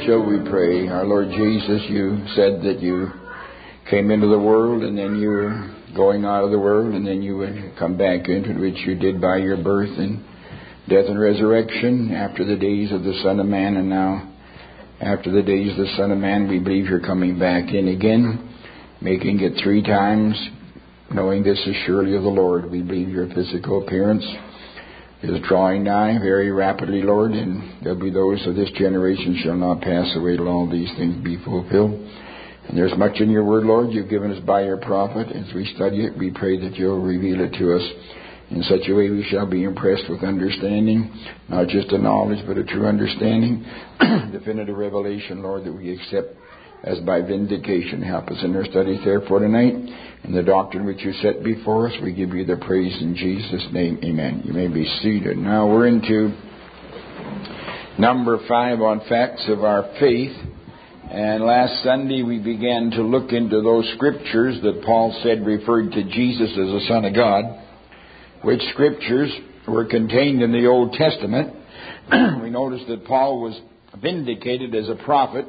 shall we pray. Our Lord Jesus, you said that you came into the world and then you were going out of the world and then you would come back into it, which you did by your birth and death and resurrection after the days of the Son of Man. And now, after the days of the Son of Man, we believe you're coming back in again, making it 3 times, knowing this is surely of the Lord. We believe your physical appearance is drawing nigh very rapidly, Lord, and there'll be those of this generation shall not pass away till all these things be fulfilled. And there's much in your word, Lord, you've given us by your prophet. As we study it, we pray that you'll reveal it to us in such a way we shall be impressed with understanding, not just a knowledge, but a true understanding, definitive revelation, Lord, that we accept as by vindication. Help us in our studies therefore tonight. In the doctrine which you set before us, we give you the praise in Jesus' name. Amen. You may be seated. Now we're into number 5 on facts of our faith. And last Sunday we began to look into those scriptures that Paul said referred to Jesus as the Son of God, which scriptures were contained in the Old Testament. We noticed that Paul was vindicated as a prophet.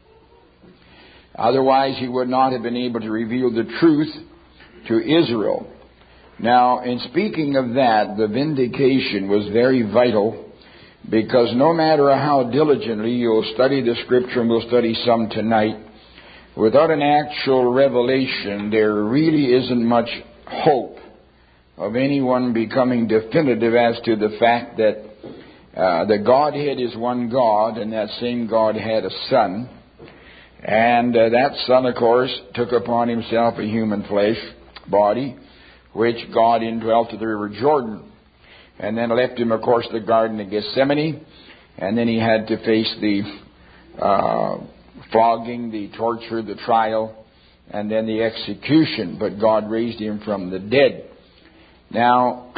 Otherwise, he would not have been able to reveal the truth to Israel. Now, in speaking of that, the vindication was very vital, because no matter how diligently you'll study the Scripture, and we'll study some tonight, without an actual revelation, there really isn't much hope of anyone becoming definitive as to the fact that the Godhead is one God, and that same God had a Son. And that Son, of course, took upon himself a human flesh body, which God indwelt at the River Jordan. And then left him, of course, the Garden of Gethsemane. And then he had to face the flogging, the torture, the trial, and then the execution. But God raised him from the dead. Now,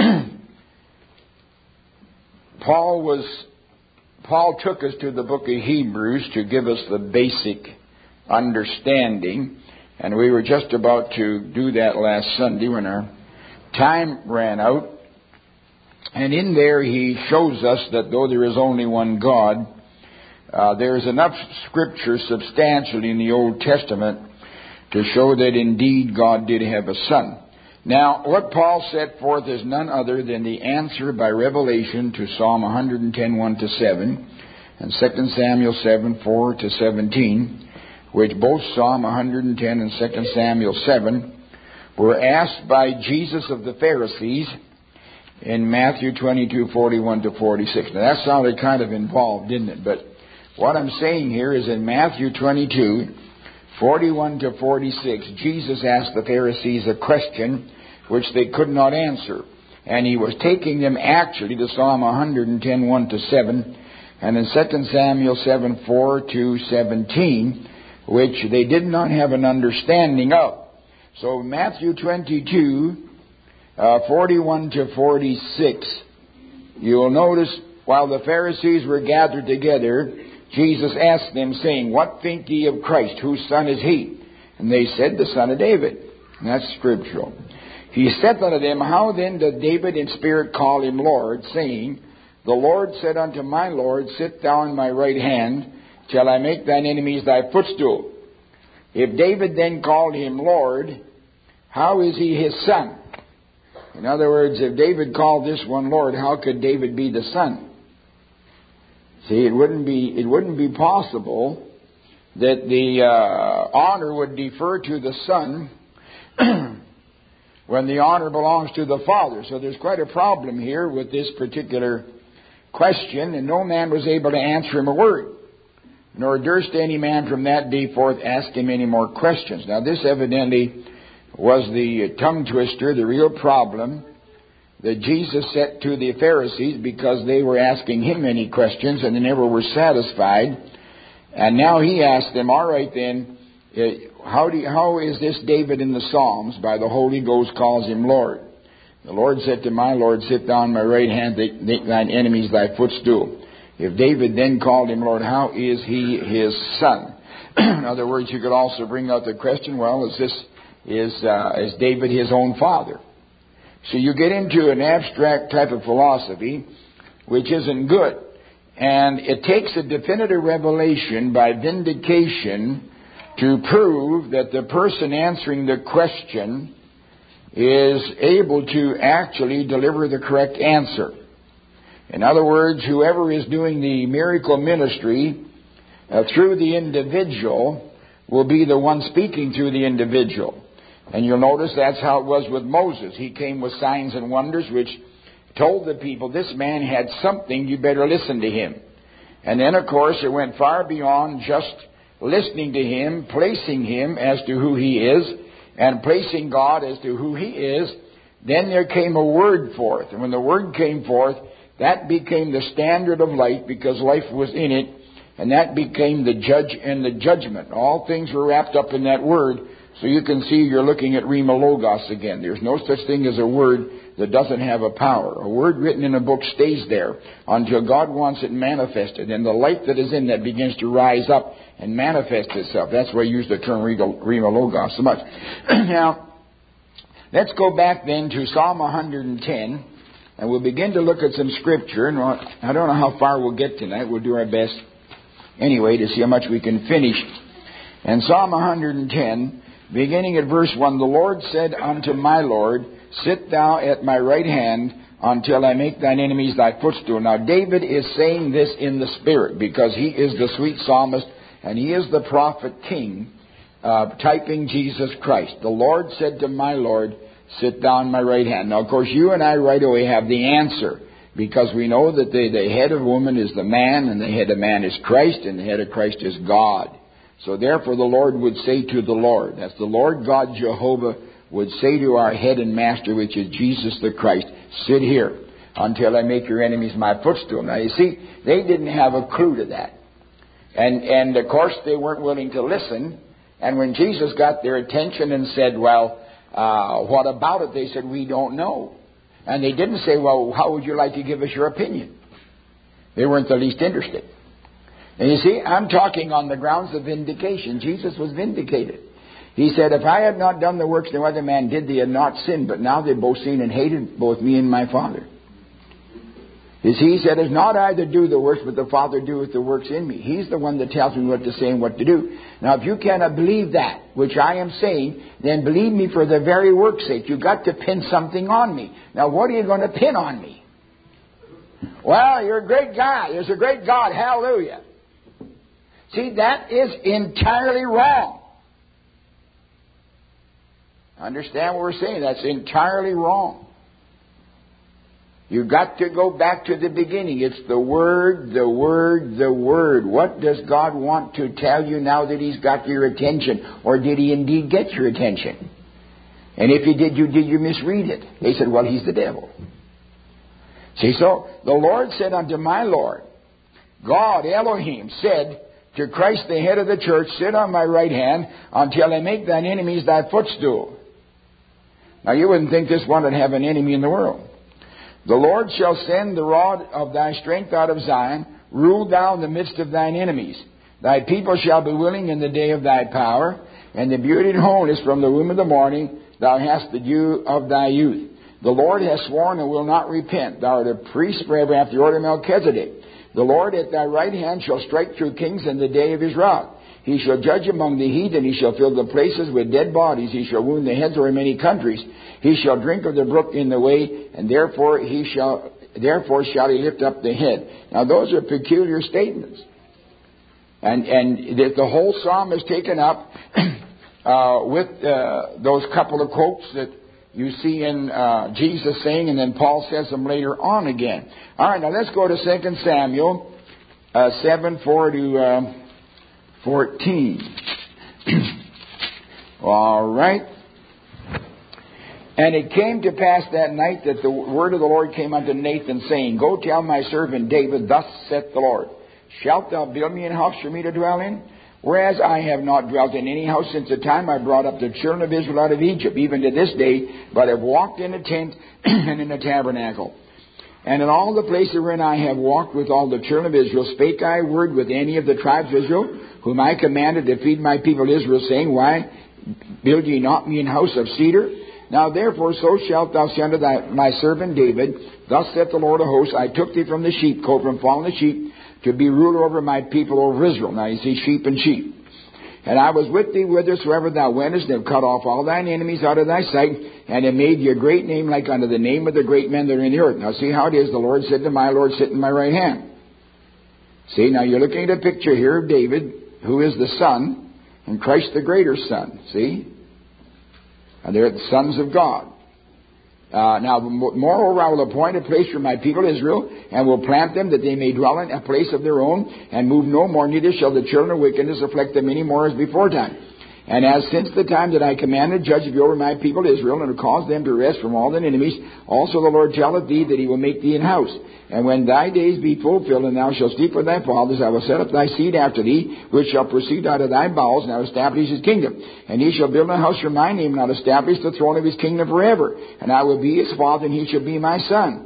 Paul took us to the book of Hebrews to give us the basic understanding, and we were just about to do that last Sunday when our time ran out. And in there he shows us that though there is only one God, there is enough scripture substantially in the Old Testament to show that indeed God did have a Son. Now, what Paul set forth is none other than the answer by revelation to Psalm 110, 1-7, and 2 Samuel 7, 4-17, which both Psalm 110 and 2 Samuel 7 were asked by Jesus of the Pharisees in Matthew 22, 41-46. Now, that sounded kind of involved, didn't it? But what I'm saying here is in Matthew 22, 41-46, Jesus asked the Pharisees a question which they could not answer. And he was taking them actually to Psalm 110, 1-7, and in 2 Samuel 7, 4-17, which they did not have an understanding of. So Matthew 22, 41-46, you'll notice while the Pharisees were gathered together, Jesus asked them, saying, "What think ye of Christ? Whose son is he?" And they said, "The son of David." And that's scriptural. He said unto them, "How then doth David in spirit call him Lord, saying, The Lord said unto my Lord, Sit thou on my right hand, till I make thine enemies thy footstool. If David then called him Lord, how is he his son?" In other words, if David called this one Lord, how could David be the son? See, it wouldn't be possible that the honor would defer to the Son when the honor belongs to the Father. So there's quite a problem here with this particular question, and no man was able to answer him a word, nor durst any man from that day forth ask him any more questions. Now, this evidently was the tongue twister, the real problem that Jesus set to the Pharisees, because they were asking him many questions and they never were satisfied. And now he asked them, all right then, how is this David in the Psalms by the Holy Ghost calls him Lord? The Lord said to my Lord, Sit thou on my right hand, make thine enemies thy footstool. If David then called him Lord, how is he his son? In other words, you could also bring out the question, well, is David his own father? So you get into an abstract type of philosophy which isn't good. And it takes a definitive revelation by vindication to prove that the person answering the question is able to actually deliver the correct answer. In other words, whoever is doing the miracle ministry through the individual will be the one speaking through the individual. And you'll notice that's how it was with Moses. He came with signs and wonders which told the people, this man had something, you better listen to him. And then, of course, it went far beyond just listening to him, placing him as to who he is, and placing God as to who he is. Then there came a word forth. And when the word came forth, that became the standard of life because life was in it. And that became the judge and the judgment. All things were wrapped up in that word. So you can see you're looking at Rhema Logos again. There's no such thing as a word that doesn't have a power. A word written in a book stays there until God wants it manifested. And the light that is in that begins to rise up and manifest itself. That's why I use the term Rhema Logos so much. Now, let's go back then to Psalm 110. And we'll begin to look at some scripture. And I don't know how far we'll get tonight. We'll do our best anyway to see how much we can finish. And Psalm 110, beginning at verse 1, the Lord said unto my Lord, sit thou at my right hand until I make thine enemies thy footstool. Now David is saying this in the Spirit because he is the sweet psalmist and he is the prophet king, typing Jesus Christ. The Lord said to my Lord, sit down my right hand. Now, of course, you and I right away have the answer because we know that the head of woman is the man and the head of man is Christ and the head of Christ is God. So therefore the Lord would say to the Lord, that's the Lord God Jehovah would say to our head and master, which is Jesus the Christ, sit here until I make your enemies my footstool. Now you see, they didn't have a clue to that. And of course they weren't willing to listen. And when Jesus got their attention and said, well, what about it? They said, we don't know. And they didn't say, well, how would you like to give us your opinion? They weren't the least interested. And you see, I'm talking on the grounds of vindication. Jesus was vindicated. He said, if I had not done the works no other man did, they had not sinned. But now they've both seen and hated both me and my Father. You see, he said, it's not I that do the works, but the Father doeth the works in me. He's the one that tells me what to say and what to do. Now, if you cannot believe that, which I am saying, then believe me for the very work's sake. You've got to pin something on me. Now, what are you going to pin on me? Well, you're a great guy. There's a great God. Hallelujah. See, that is entirely wrong. Understand what we're saying? That's entirely wrong. You've got to go back to the beginning. It's the Word, the Word, the Word. What does God want to tell you now that He's got your attention? Or did He indeed get your attention? And if He did you misread it? They said, well, he's the devil. See, so the Lord said unto my Lord, God, Elohim, said to Christ, the head of the church, sit on my right hand until I make thine enemies thy footstool. Now, you wouldn't think this one would have an enemy in the world. The Lord shall send the rod of thy strength out of Zion. Rule thou in the midst of thine enemies. Thy people shall be willing in the day of thy power. And the beauty and wholeness from the womb of the morning. Thou hast the dew of thy youth. The Lord hath sworn and will not repent. Thou art a priest forever after the order of Melchizedek. The Lord at thy right hand shall strike through kings in the day of his wrath. He shall judge among the heathen. He shall fill the places with dead bodies. He shall wound the heads over many countries. He shall drink of the brook in the way, and therefore shall he lift up the head. Now those are peculiar statements. And the whole psalm is taken up with those couple of quotes that you see in Jesus saying, and then Paul says them later on again. All right, now let's go to 2 Samuel 7:4 to 14. All right. And it came to pass that night that the word of the Lord came unto Nathan, saying, Go tell my servant David, thus saith the Lord, Shalt thou build me an house for me to dwell in? Whereas I have not dwelt in any house since the time I brought up the children of Israel out of Egypt, even to this day, but have walked in a tent and in a tabernacle. And in all the places wherein I have walked with all the children of Israel, spake I a word with any of the tribes of Israel, whom I commanded to feed my people Israel, saying, Why build ye not me an house of cedar? Now therefore so shalt thou say unto my servant David, Thus saith the Lord of hosts, I took thee from the sheepcote, from following the sheep, to be ruler over my people over Israel. Now you see sheep and sheep. And I was with thee whithersoever thou wentest, and have cut off all thine enemies out of thy sight, and have made thee a great name like unto the name of the great men that are in the earth. Now see how it is. The Lord said to my Lord, sit in my right hand. See, now you're looking at a picture here of David, who is the son, and Christ the greater son. See? And they're the sons of God. Now, moreover, I will appoint a place for my people Israel, and will plant them that they may dwell in a place of their own, and move no more, neither shall the children of wickedness afflict them any more as before time. And as since the time that I commanded judge of you over my people Israel, and have caused them to rest from all their enemies, also the Lord telleth thee that he will make thee an house. And when thy days be fulfilled, and thou shalt sleep with thy fathers, I will set up thy seed after thee, which shall proceed out of thy bowels, and I will establish his kingdom. And he shall build a house for my name, and I will establish the throne of his kingdom forever. And I will be his father, and he shall be my son.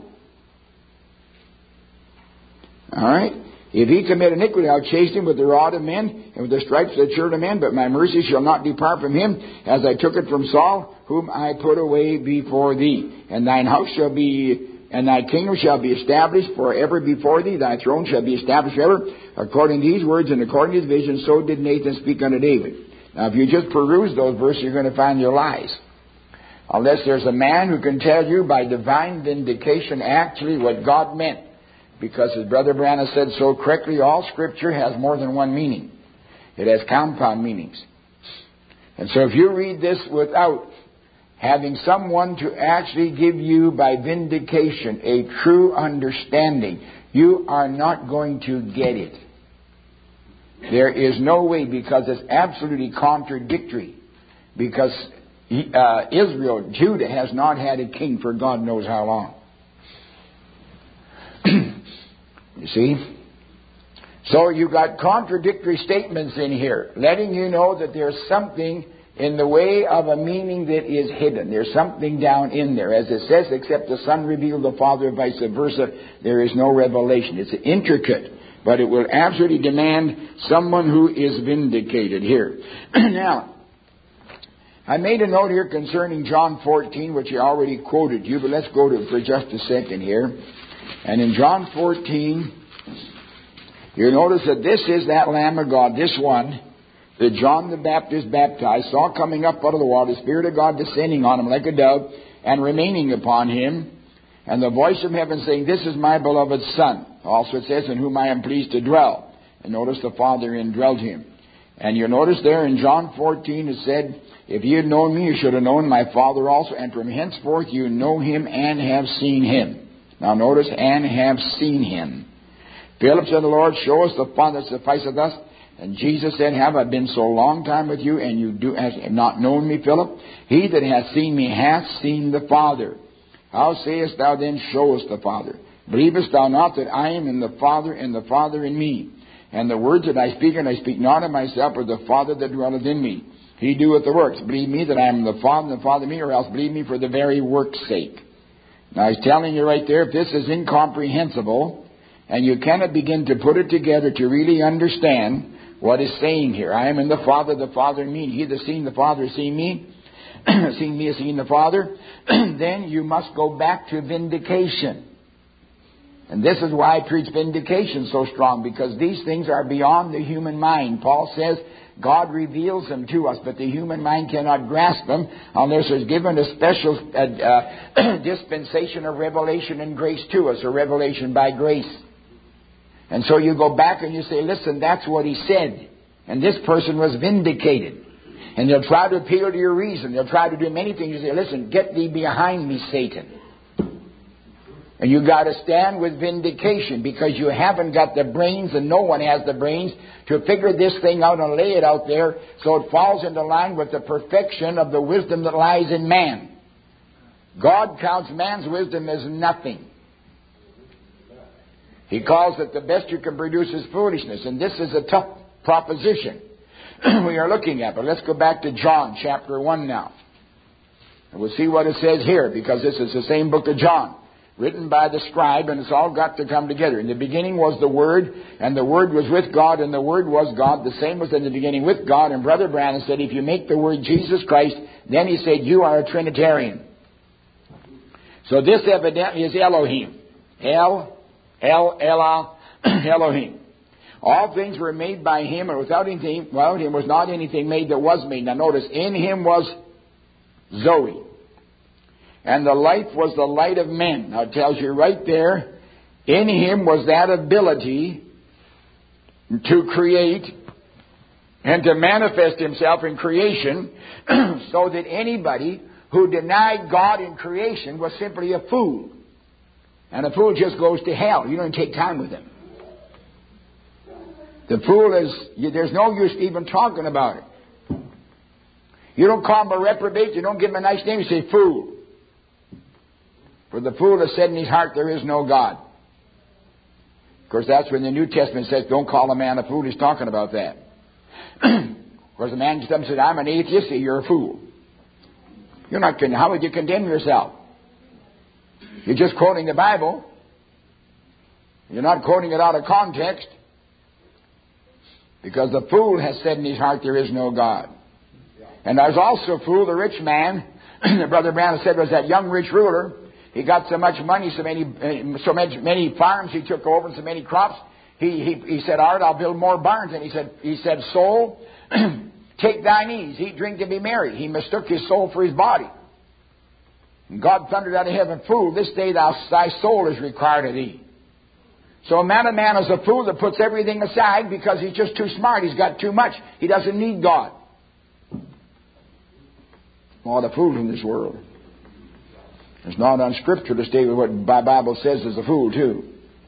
All right? If he commit iniquity, I'll chase him with the rod of men, and with the stripes of the children of men. But my mercy shall not depart from him, as I took it from Saul, whom I put away before thee. And thine house shall be, and thy kingdom shall be established forever before thee. Thy throne shall be established forever. According to these words and according to his vision, so did Nathan speak unto David. Now, if you just peruse those verses, you're going to find your lies. Unless there's a man who can tell you by divine vindication actually what God meant. Because as Brother Branham said so correctly, all Scripture has more than one meaning. It has compound meanings. And so if you read this without having someone to actually give you by vindication a true understanding, you are not going to get it. There is no way, because it's absolutely contradictory. Because Israel, Judah, has not had a king for God knows how long. You see? So you've got contradictory statements in here, letting you know that there's something in the way of a meaning that is hidden. There's something down in there. As it says, except the Son revealed the Father, vice versa, there is no revelation. It's intricate, but it will absolutely demand someone who is vindicated here. Now, I made a note here concerning John 14, which I already quoted you, but let's go to it for just a second here. And in John 14, you notice that this is that Lamb of God, this one, that John the Baptist baptized, saw coming up out of the water, the Spirit of God descending on him like a dove, and remaining upon him, and the voice from heaven saying, this is my beloved Son. Also it says, in whom I am pleased to dwell. And notice the Father indwelt him. And you notice there in John 14 it said, if you had known me, you should have known my Father also, and from henceforth you know him and have seen him. Now notice, and have seen him. Philip said, the Lord, show us the Father that sufficeth us. And Jesus said, have I been so long time with you, and you have not known me, Philip? He that hath seen me hath seen the Father. How sayest thou then, show us the Father? Believest thou not that I am in the Father, and the Father in me? And the words that I speak not of myself, but the Father that dwelleth in me. He doeth the works. Believe me that I am in the Father, and the Father in me, or else believe me for the very work's sake. Now he's telling you right there, if this is incomprehensible, and you cannot begin to put it together to really understand what is saying here. I am in the Father in me. He that seen the Father has seen me. Seen me has seen the Father. Then you must go back to vindication. And this is why I preach vindication so strong, because these things are beyond the human mind. Paul says God reveals them to us, but the human mind cannot grasp them unless there's given a special dispensation of revelation and grace to us, or revelation by grace. And so you go back and you say, listen, that's what he said. And this person was vindicated. And they'll try to appeal to your reason. They'll try to do many things. You say, listen, get thee behind me, Satan. And you got to stand with vindication, because you haven't got the brains, and no one has the brains to figure this thing out and lay it out there so it falls into line with the perfection of the wisdom that lies in man. God counts man's wisdom as nothing. He calls it the best you can produce is foolishness. And this is a tough proposition we are looking at. But let's go back to John chapter 1 now. And we'll see what it says here, because this is the same book of John, written by the scribe, and it's all got to come together. In the beginning was the Word, and the Word was with God, and the Word was God. The same was in the beginning with God. And Brother Branham said, if you make the Word Jesus Christ, then he said, you are a Trinitarian. So this evidently is Elohim. Elohim. All things were made by him, and without him was not anything made that was made. Now notice, in him was Zoe, and the life was the light of men. Now it tells you right there, in him was that ability to create and to manifest himself in creation, so that anybody who denied God in creation was simply a fool. And a fool just goes to hell. You don't take time with him. The fool there's no use even talking about it. You don't call him a reprobate. You don't give him a nice name. You say fool. For the fool has said in his heart, there is no God. Of course, that's when the New Testament says, don't call a man a fool. He's talking about that. Of course, a man comes and says, I'm an atheist. You're a fool. You're not. How would you condemn yourself? You're just quoting the Bible. You're not quoting it out of context. Because the fool has said in his heart, there is no God. And there's also a fool, the rich man, that Brother Branham said was that young rich ruler. He got so much money, so many farms he took over, and so many crops. He said, Art, I'll build more barns. And he said, soul, take thine ease, eat, drink, and be merry. He mistook his soul for his body. And God thundered out of heaven, fool, this day thy soul is required of thee. So a man is a fool that puts everything aside because he's just too smart. He's got too much. He doesn't need God. All the fools in this world. It's not unscriptural to state what the Bible says is a fool too.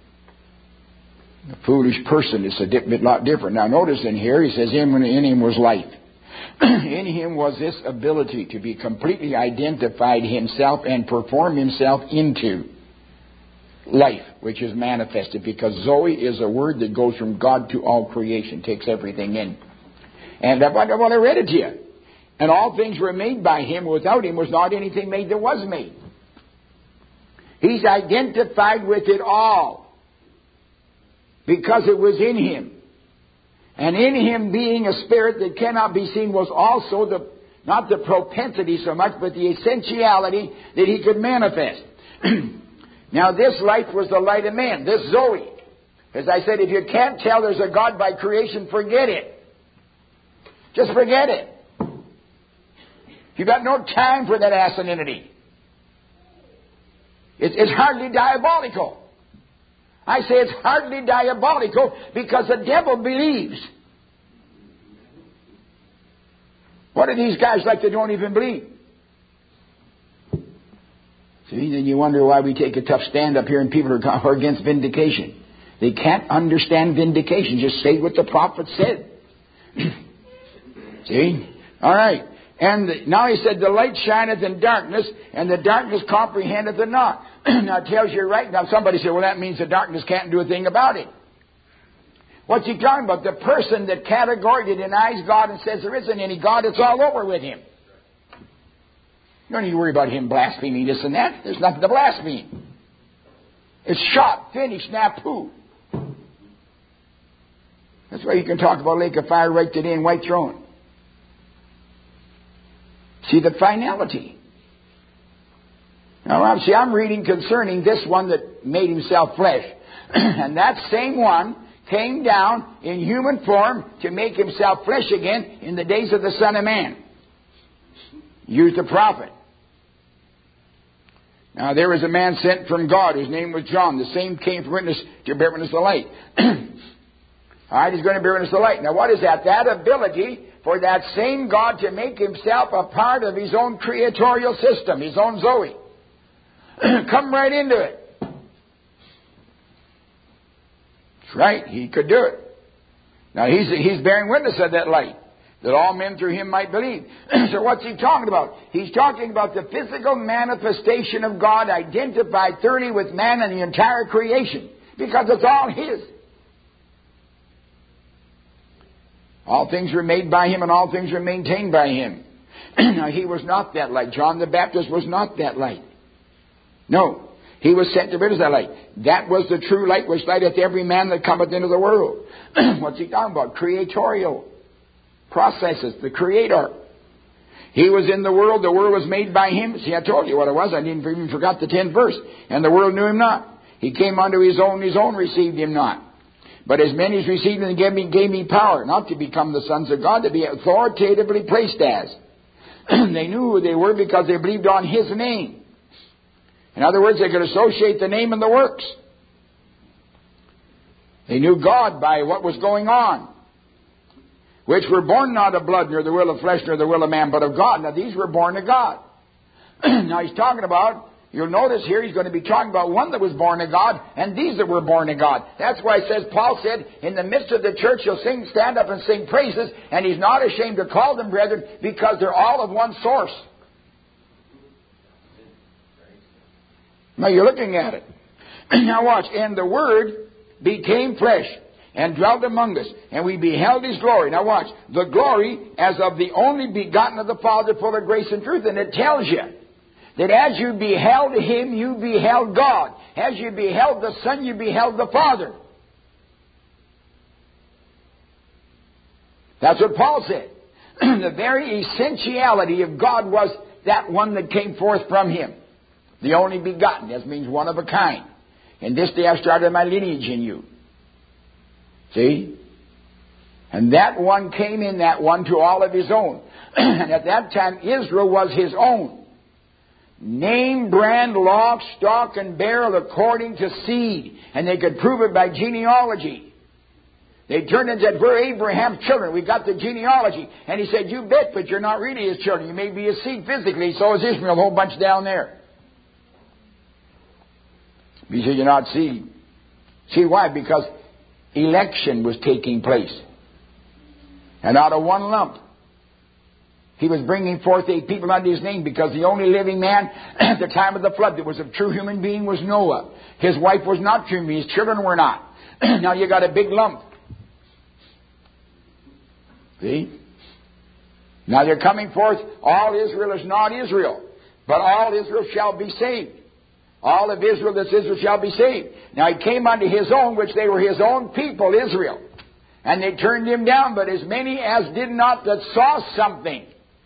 A foolish person is a lot different. Now notice in here, he says, in him was life. In him was this ability to be completely identified himself and perform himself into life, which is manifested, because Zoe is a word that goes from God to all creation, takes everything in. And I read it to you. And all things were made by him. Without him was not anything made that was made. He's identified with it all because it was in him. And in him being a spirit that cannot be seen was also not the propensity so much, but the essentiality that he could manifest. Now this light was the light of man, this Zoe. As I said, if you can't tell there's a God by creation, forget it. Just forget it. You've got no time for that asininity. It's hardly diabolical. I say it's hardly diabolical because the devil believes. What are these guys like that don't even believe? See, then you wonder why we take a tough stand up here and people are against vindication. They can't understand vindication. Just say what the prophet said. See? All right. And now he said, the light shineth in darkness, and the darkness comprehendeth it not. Now it tells you right. Now somebody said, well, that means the darkness can't do a thing about it. What's he talking about? The person that categorically denies God and says there isn't any God, it's all over with him. You don't need to worry about him blaspheming this and that. There's nothing to blaspheme. It's shot, finished, snapu. That's why you can talk about lake of fire right today in White Throne. See the finality. Now, I'm reading concerning this one that made himself flesh. And that same one came down in human form to make himself flesh again in the days of the Son of Man. Used a prophet. Now, there was a man sent from God whose name was John. The same came to bear witness the light. All right, he's going to bear witness the light. Now, what is that? That ability for that same God to make himself a part of his own creatorial system, his own Zoe. Come right into it. That's right, he could do it. Now, he's bearing witness of that light, that all men through him might believe. So what's he talking about? He's talking about the physical manifestation of God identified thoroughly with man and the entire creation, because it's all his. All things were made by him, and all things were maintained by him. Now, he was not that light. John the Baptist was not that light. No. He was sent to bring us that light. That was the true light which lighteth every man that cometh into the world. What's he talking about? Creatorial processes. The Creator. He was in the world was made by him. See, I told you what it was. I didn't even forgot the 10th verse. And the world knew him not. He came unto his own received him not. But as many as received him gave me power, not to become the sons of God, to be authoritatively placed as. They knew who they were because they believed on his name. In other words, they could associate the name and the works. They knew God by what was going on. Which were born not of blood, nor the will of flesh, nor the will of man, but of God. Now these were born of God. Now he's talking about, you'll notice here, he's going to be talking about one that was born of God, and these that were born of God. That's why it says, Paul said, in the midst of the church you'll stand up and sing praises, and he's not ashamed to call them brethren, because they're all of one source. Now you're looking at it. Now watch, and the Word became flesh, and dwelt among us, and we beheld his glory. Now watch, the glory as of the only begotten of the Father, full of grace and truth. And it tells you that as you beheld him, you beheld God. As you beheld the Son, you beheld the Father. That's what Paul said. The very essentiality of God was that one that came forth from him. The only begotten. That means one of a kind. And this day I've started my lineage in you. See? And that one came in, that one, to all of his own. And at that time, Israel was his own. Name, brand, lock, stock, and barrel according to seed. And they could prove it by genealogy. They turned and said, we're Abraham's children. We got the genealogy. And he said, you bet, but you're not really his children. You may be his seed physically. So is Ishmael, a whole bunch down there. He said, you're not seed. See why? Because election was taking place. And out of one lump, he was bringing forth 8 people under his name, because the only living man at the time of the flood that was a true human being was Noah. His wife was not true. His children were not. Now you got a big lump. See? Now they're coming forth. All Israel is not Israel, but all Israel shall be saved. All of Israel that's Israel shall be saved. Now he came unto his own, which they were his own people, Israel. And they turned him down, but as many as did not, that saw something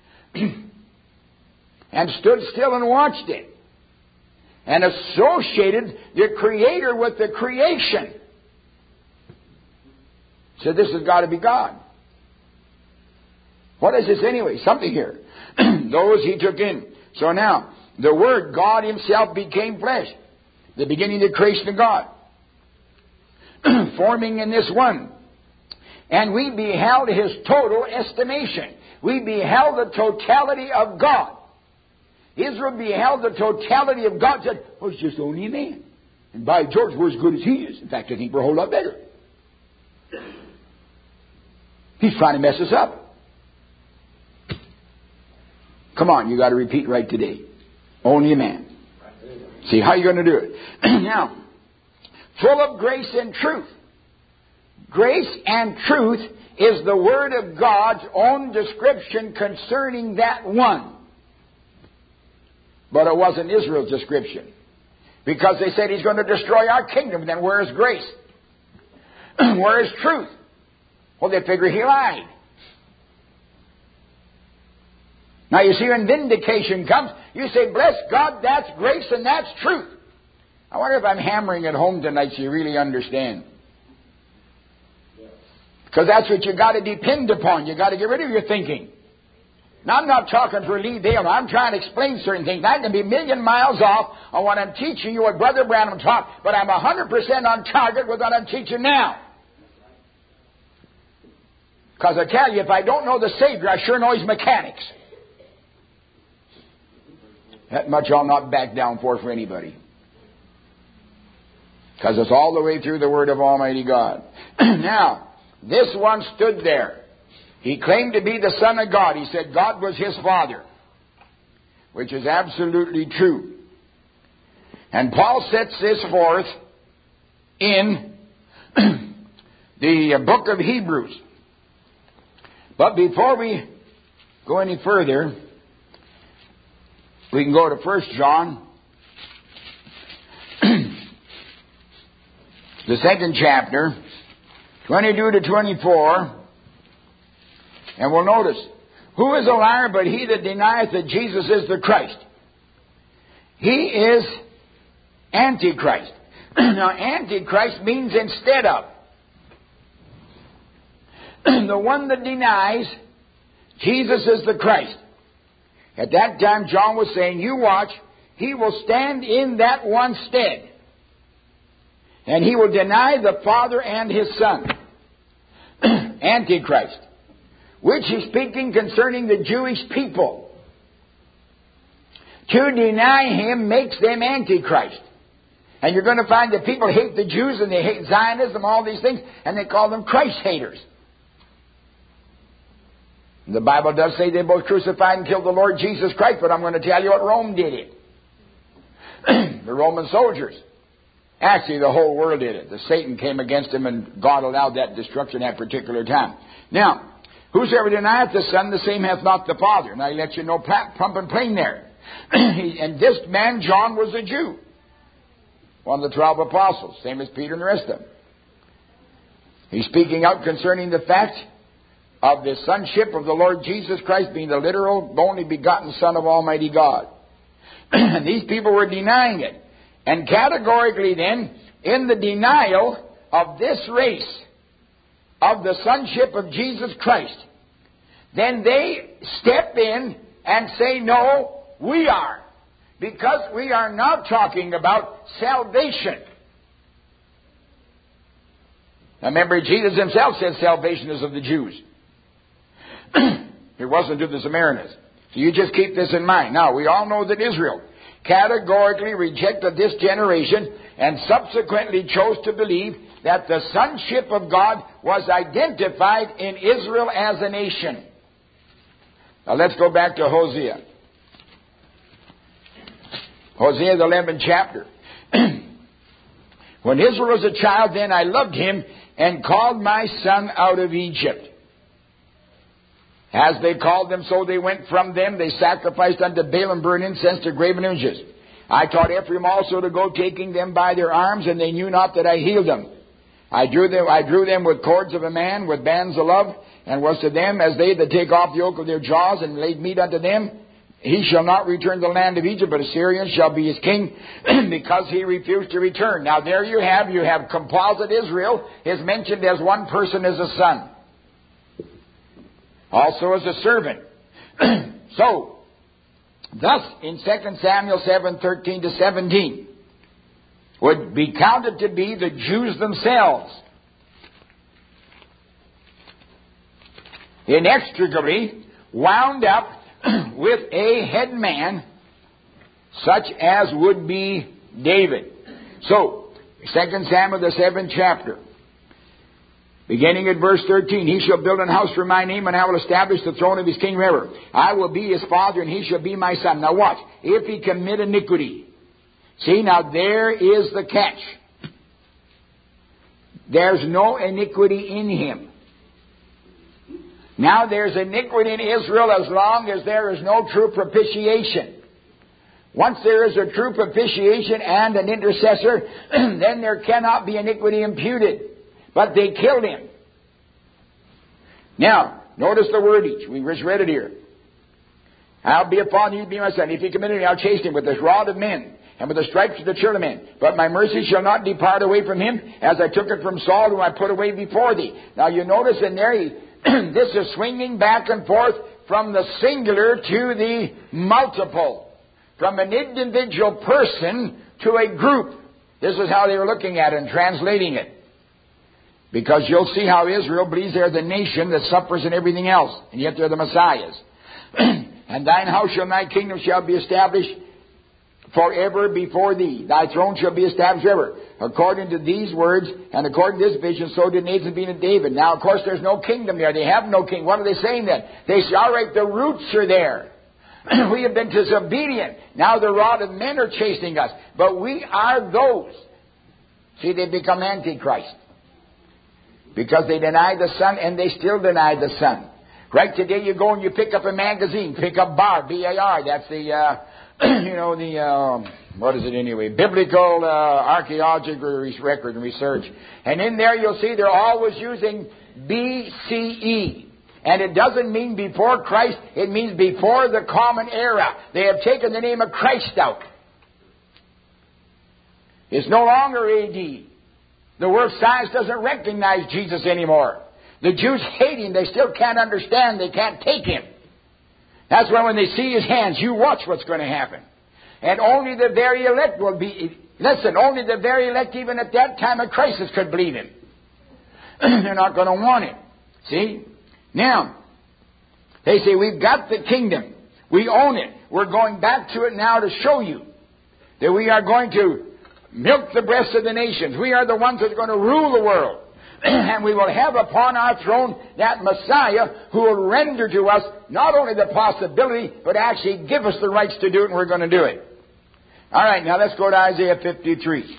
and stood still and watched it, and associated the Creator with the creation, said, this has got to be God. What is this anyway? Something here. Those he took in. So now, the Word, God himself, became flesh. The beginning of the creation of God. Forming in this one. And we beheld his total estimation. We beheld the totality of God. Israel beheld the totality of God. Said, oh, it's just only a man. And by George, we're as good as he is. In fact, I think we're a whole lot better. He's trying to mess us up. Come on, you got to repeat right today. Only a man. See, how are you going to do it? Now, full of grace and truth. Grace and truth is the Word of God's own description concerning that one. But it wasn't Israel's description. Because they said he's going to destroy our kingdom. Then where is grace? Where is truth? Well, they figure he lied. Now you see, when vindication comes, you say, bless God, that's grace and that's truth. I wonder if I'm hammering it home tonight so you really understand. Because that's what you got to depend upon. You got to get rid of your thinking. Now I'm not talking for Lee Dale. I'm trying to explain certain things. I can be a million miles off on what I'm teaching you, what Brother Branham taught, but I'm 100% on target with what I'm teaching now. Because I tell you, if I don't know the Savior, I sure know his mechanics. That much I'll not back down for anybody. Because it's all the way through the Word of Almighty God. Now, this one stood there. He claimed to be the Son of God. He said God was his Father, which is absolutely true. And Paul sets this forth in the book of Hebrews. But before we go any further, we can go to 1 John, the 2nd chapter, 22 to 24, and we'll notice, who is a liar but he that denieth that Jesus is the Christ? He is Antichrist. Now, Antichrist means instead of. the one that denies Jesus is the Christ. At that time, John was saying, you watch, he will stand in that one stead. And he will deny the Father and his Son. Antichrist. Which he's speaking concerning the Jewish people. To deny him makes them Antichrist. And you're going to find that people hate the Jews and they hate Zionism, all these things, and they call them Christ haters. The Bible does say they both crucified and killed the Lord Jesus Christ, but I'm going to tell you what Rome did it. The Roman soldiers. Actually, the whole world did it. The Satan came against them and God allowed that destruction at a particular time. Now, whosoever denieth the Son, the same hath not the Father. Now, he lets you know plump and plain there. And this man, John, was a Jew. One of the 12 apostles, same as Peter and the rest of them. He's speaking out concerning the fact of the sonship of the Lord Jesus Christ being the literal, only begotten Son of Almighty God. And these people were denying it. And categorically then, in the denial of this race, of the sonship of Jesus Christ, then they step in and say, no, we are. Because we are not talking about salvation. Now remember, Jesus himself said salvation is of the Jews. It wasn't to the Samaritans. So you just keep this in mind. Now, we all know that Israel categorically rejected this generation and subsequently chose to believe that the sonship of God was identified in Israel as a nation. Now let's go back to Hosea. Hosea, the 11th chapter. When Israel was a child, then I loved him and called my son out of Egypt. As they called them, so they went from them. They sacrificed unto Baal and burned incense to graven images. I taught Ephraim also to go, taking them by their arms, and they knew not that I healed them. I drew them with cords of a man, with bands of love, and was to them as they that take off the yoke of their jaws, and laid meat unto them. He shall not return to the land of Egypt, but Assyrian shall be his king, because he refused to return. Now there you have composite Israel is mentioned as one person as a son. Also as a servant. So, thus in 2 Samuel 7:13 to 17 would be counted to be the Jews themselves. Inextricably wound up with a head man such as would be David. So, 2 Samuel the 7th chapter. Beginning at verse 13, he shall build an house for my name, and I will establish the throne of his kingdom forever. I will be his father, and he shall be my son. Now watch. If he commit iniquity. See, now there is the catch. There's no iniquity in him. Now there's iniquity in Israel as long as there is no true propitiation. Once there is a true propitiation and an intercessor, then there cannot be iniquity imputed. But they killed him. Now, notice the wordage. We just read it here. I'll be upon you, be my son. If he commit iniquity, I'll chasten him with the rod of men and with the stripes of the children of men. But my mercy shall not depart away from him, as I took it from Saul, whom I put away before thee. Now you notice in there, this is swinging back and forth from the singular to the multiple. From an individual person to a group. This is how they were looking at it and translating it. Because you'll see how Israel believes they're the nation that suffers in everything else. And yet they're the Messiahs. And thine house shall, thy kingdom shall be established forever before thee. Thy throne shall be established forever. According to these words and according to this vision, so did Nathan be to David. Now, of course, there's no kingdom there. They have no king. What are they saying then? They say, all right, the roots are there. We have been disobedient. Now the rod of men are chasing us. But we are those. See, they become Antichrist. Because they deny the Son, and they still deny the Son. Right today you go and you pick up a magazine, pick up BAR, B-A-R, that's the, what is it anyway? Biblical Archaeological Record and Research. And in there you'll see they're always using BCE. And it doesn't mean before Christ, it means before the common era. They have taken the name of Christ out. It's no longer AD. The world science doesn't recognize Jesus anymore. The Jews hate him. They still can't understand. They can't take him. That's why when they see his hands, you watch what's going to happen. And only the very elect will be... Listen, only the very elect, even at that time of crisis, could believe him. They're not going to want it. See? Now, they say, we've got the kingdom. We own it. We're going back to it now to show you that we are going to milk the breasts of the nations. We are the ones that are going to rule the world. And we will have upon our throne that Messiah who will render to us not only the possibility, but actually give us the rights to do it, and we're going to do it. All right, now let's go to Isaiah 53.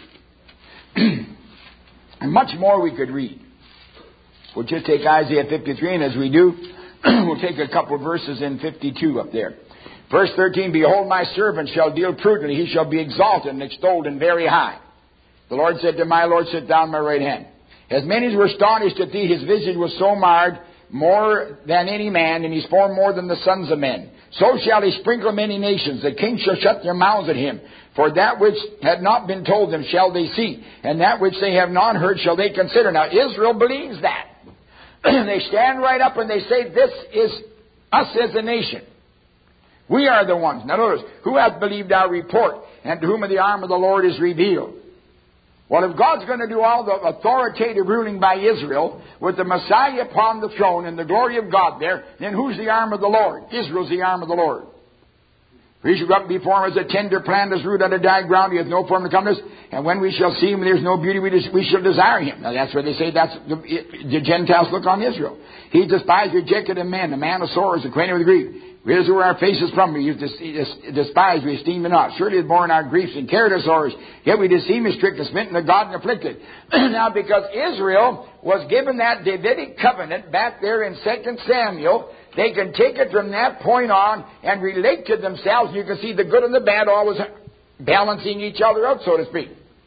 And much more we could read. We'll just take Isaiah 53, and as we do, we'll take a couple of verses in 52 up there. Verse 13, Behold, my servant shall deal prudently. He shall be exalted and extolled and very high. The Lord said to my Lord, Sit down at my right hand. As many as were astonished at thee, his visage was so marred, more than any man, and his form more than the sons of men. So shall he sprinkle many nations. The kings shall shut their mouths at him. For that which had not been told them shall they see, and that which they have not heard shall they consider. Now Israel believes that. They stand right up and they say, this is us as a nation. We are the ones. Now notice, who hath believed our report, and to whom the arm of the Lord is revealed? Well, if God's going to do all the authoritative ruling by Israel, with the Messiah upon the throne and the glory of God there, then who's the arm of the Lord? Israel's the arm of the Lord. For he shall go up before him as a tender plant, as root out of dry ground. He hath no form to come to us. And when we shall see him, there's no beauty, we shall desire him. Now that's where they say that's the Gentiles look on Israel. He despised, rejected a man of sorrows, acquainted with grief. Whereas were our faces from me, you despised, we esteemed him not. Surely he hath borne our griefs and carried our sorrows. Yet we did see him stricken, smitten of God, and afflicted. Now because Israel was given that Davidic covenant back there in 2 Samuel, they can take it from that point on and relate to themselves. You can see the good and the bad always balancing each other out, so to speak.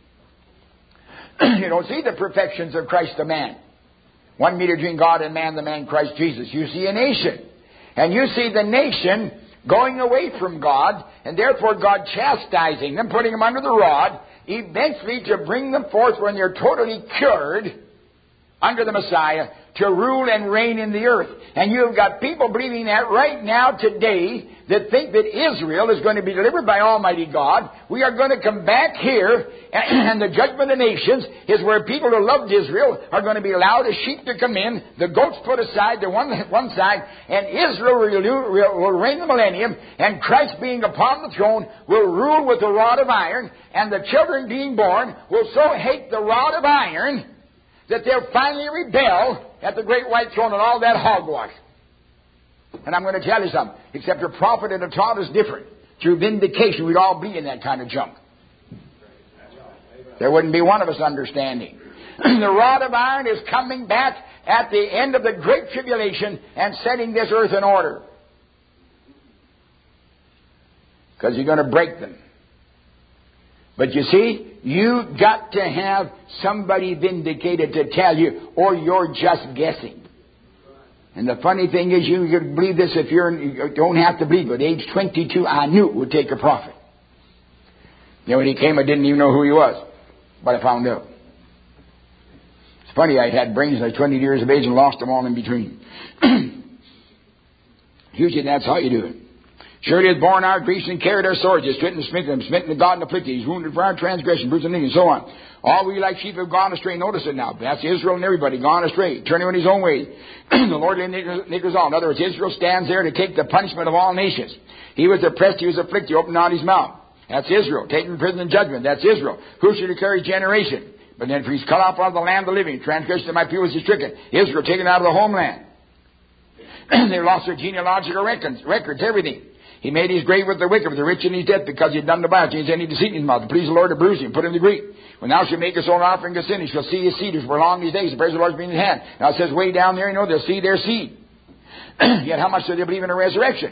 You don't see the perfections of Christ the man. 1 meter between God and man, the man Christ Jesus. You see a nation. And you see the nation going away from God, and therefore God chastising them, putting them under the rod, eventually to bring them forth when they're totally cured under the Messiah to rule and reign in the earth. And you've got people believing that right now today that think that Israel is going to be delivered by Almighty God. We are going to come back here, and the judgment of nations is where people who loved Israel are going to be allowed as sheep to come in, the goats put aside to one side, and Israel will reign the millennium, and Christ being upon the throne will rule with a rod of iron, and the children being born will so hate the rod of iron that they'll finally rebel at the great white throne and all that hogwash. And I'm going to tell you something. Except a prophet and a taught is different. Through vindication, we'd all be in that kind of junk. There wouldn't be one of us understanding. The rod of iron is coming back at the end of the great tribulation and setting this earth in order. Because you're going to break them. But you see, you got to have somebody vindicated to tell you, or you're just guessing. And the funny thing is, you can believe this if you don't have to believe it. At age 22, I knew it would take a prophet. You know, when he came, I didn't even know who he was. But I found out. It's funny, I had brains like 20 years of age and lost them all in between. Usually that's how you do it. Surely he hath borne our griefs and carried our swords. He hath stricken and smitten the God and afflicted. He's wounded for our transgression, bruised and iniquity, and so on. All we like sheep have gone astray. Notice it now. That's Israel and everybody gone astray, turning on his own way. The Lord laid niggers all. In other words, Israel stands there to take the punishment of all nations. He was oppressed, he was afflicted, he opened not his mouth. That's Israel. Taken prison and judgment. That's Israel. Who should declare his generation? But then for he's cut off out of the land of the living. Transgression of my people was stricken. Israel taken out of the homeland. They lost their genealogical records, everything. He made his grave with the wicked, with the rich in his death, because he had done the bad. He has any deceit in his mouth. To please the Lord to bruise him, put him to grief. When thou shalt make his own offering of sin, he shall see his seed, for prolong his days. The praise of the Lord is in his hand. Now it says way down there, they'll see their seed. Yet how much do they believe in a resurrection?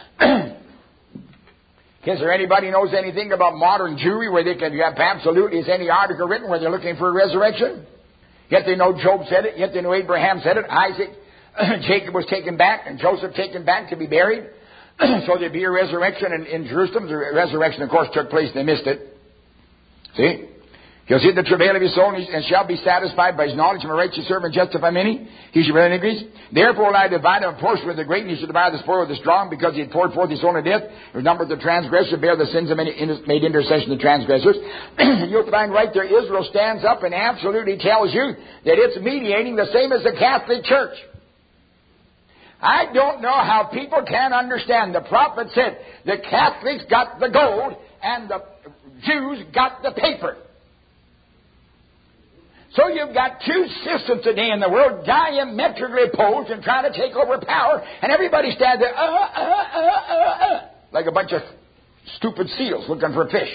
Is there anybody knows anything about modern Jewry where they can have absolutely, is any article written where they're looking for a resurrection? Yet they know Job said it, yet they know Abraham said it, Isaac, Jacob was taken back, and Joseph taken back to be buried. So there'd be a resurrection in Jerusalem. The resurrection, of course, took place. They missed it. See? He'll see the travail of his soul, and shall be satisfied by his knowledge. And a righteous servant justify many. He shall bear increase. Therefore will I divide him a portion with the great, and he shall divide the spoil with the strong, because he had poured forth his soul in death. He was numbered the transgressors, bear the sins of many, made intercession of the transgressors. You'll find right there, Israel stands up and absolutely tells you that it's mediating the same as the Catholic Church. I don't know how people can understand. The prophet said the Catholics got the gold and the Jews got the paper. So you've got two systems today in the world diametrically opposed and trying to take over power, and everybody stands there like a bunch of stupid seals looking for fish.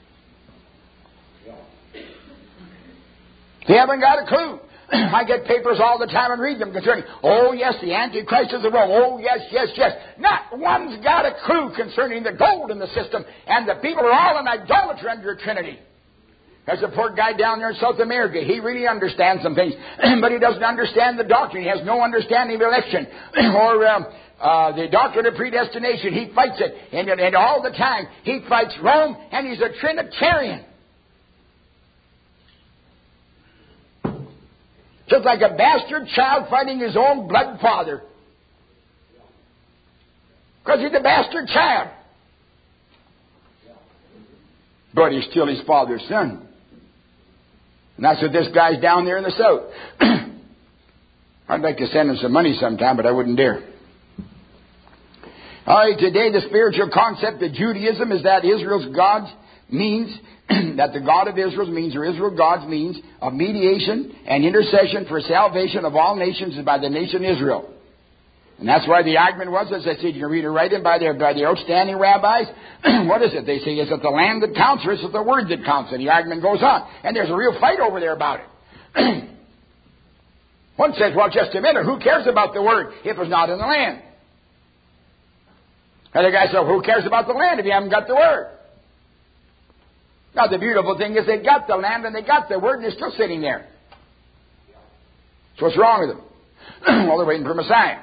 They haven't got a clue. I get papers all the time and read them concerning, oh yes, the Antichrist is the Rome. Oh yes, yes, yes. Not one's got a clue concerning the gold in the system, and the people are all in idolatry under Trinity. There's a poor guy down there in South America. He really understands some things, but he doesn't understand the doctrine. He has no understanding of election or the doctrine of predestination. He fights it, and all the time he fights Rome, and he's a Trinitarian. Just like a bastard child fighting his own blood father. Because he's a bastard child. But he's still his father's son. And that's what this guy's down there in the south. I'd like to send him some money sometime, but I wouldn't dare. All right, today the spiritual concept of Judaism is that Israel's God means, that the God of Israel means, or Israel God's means of mediation and intercession for salvation of all nations is by the nation Israel. And that's why the argument was, as I said, you can read it right in by the outstanding rabbis. What is it? They say, is it the land that counts, or is it the word that counts? And the argument goes on. And there's a real fight over there about it. One says, well, just a minute, who cares about the word if it's not in the land? Other guy says, well, who cares about the land if you haven't got the word? Now, the beautiful thing is they got the land and they got the word and they're still sitting there. So what's wrong with them? Well, they're waiting for Messiah.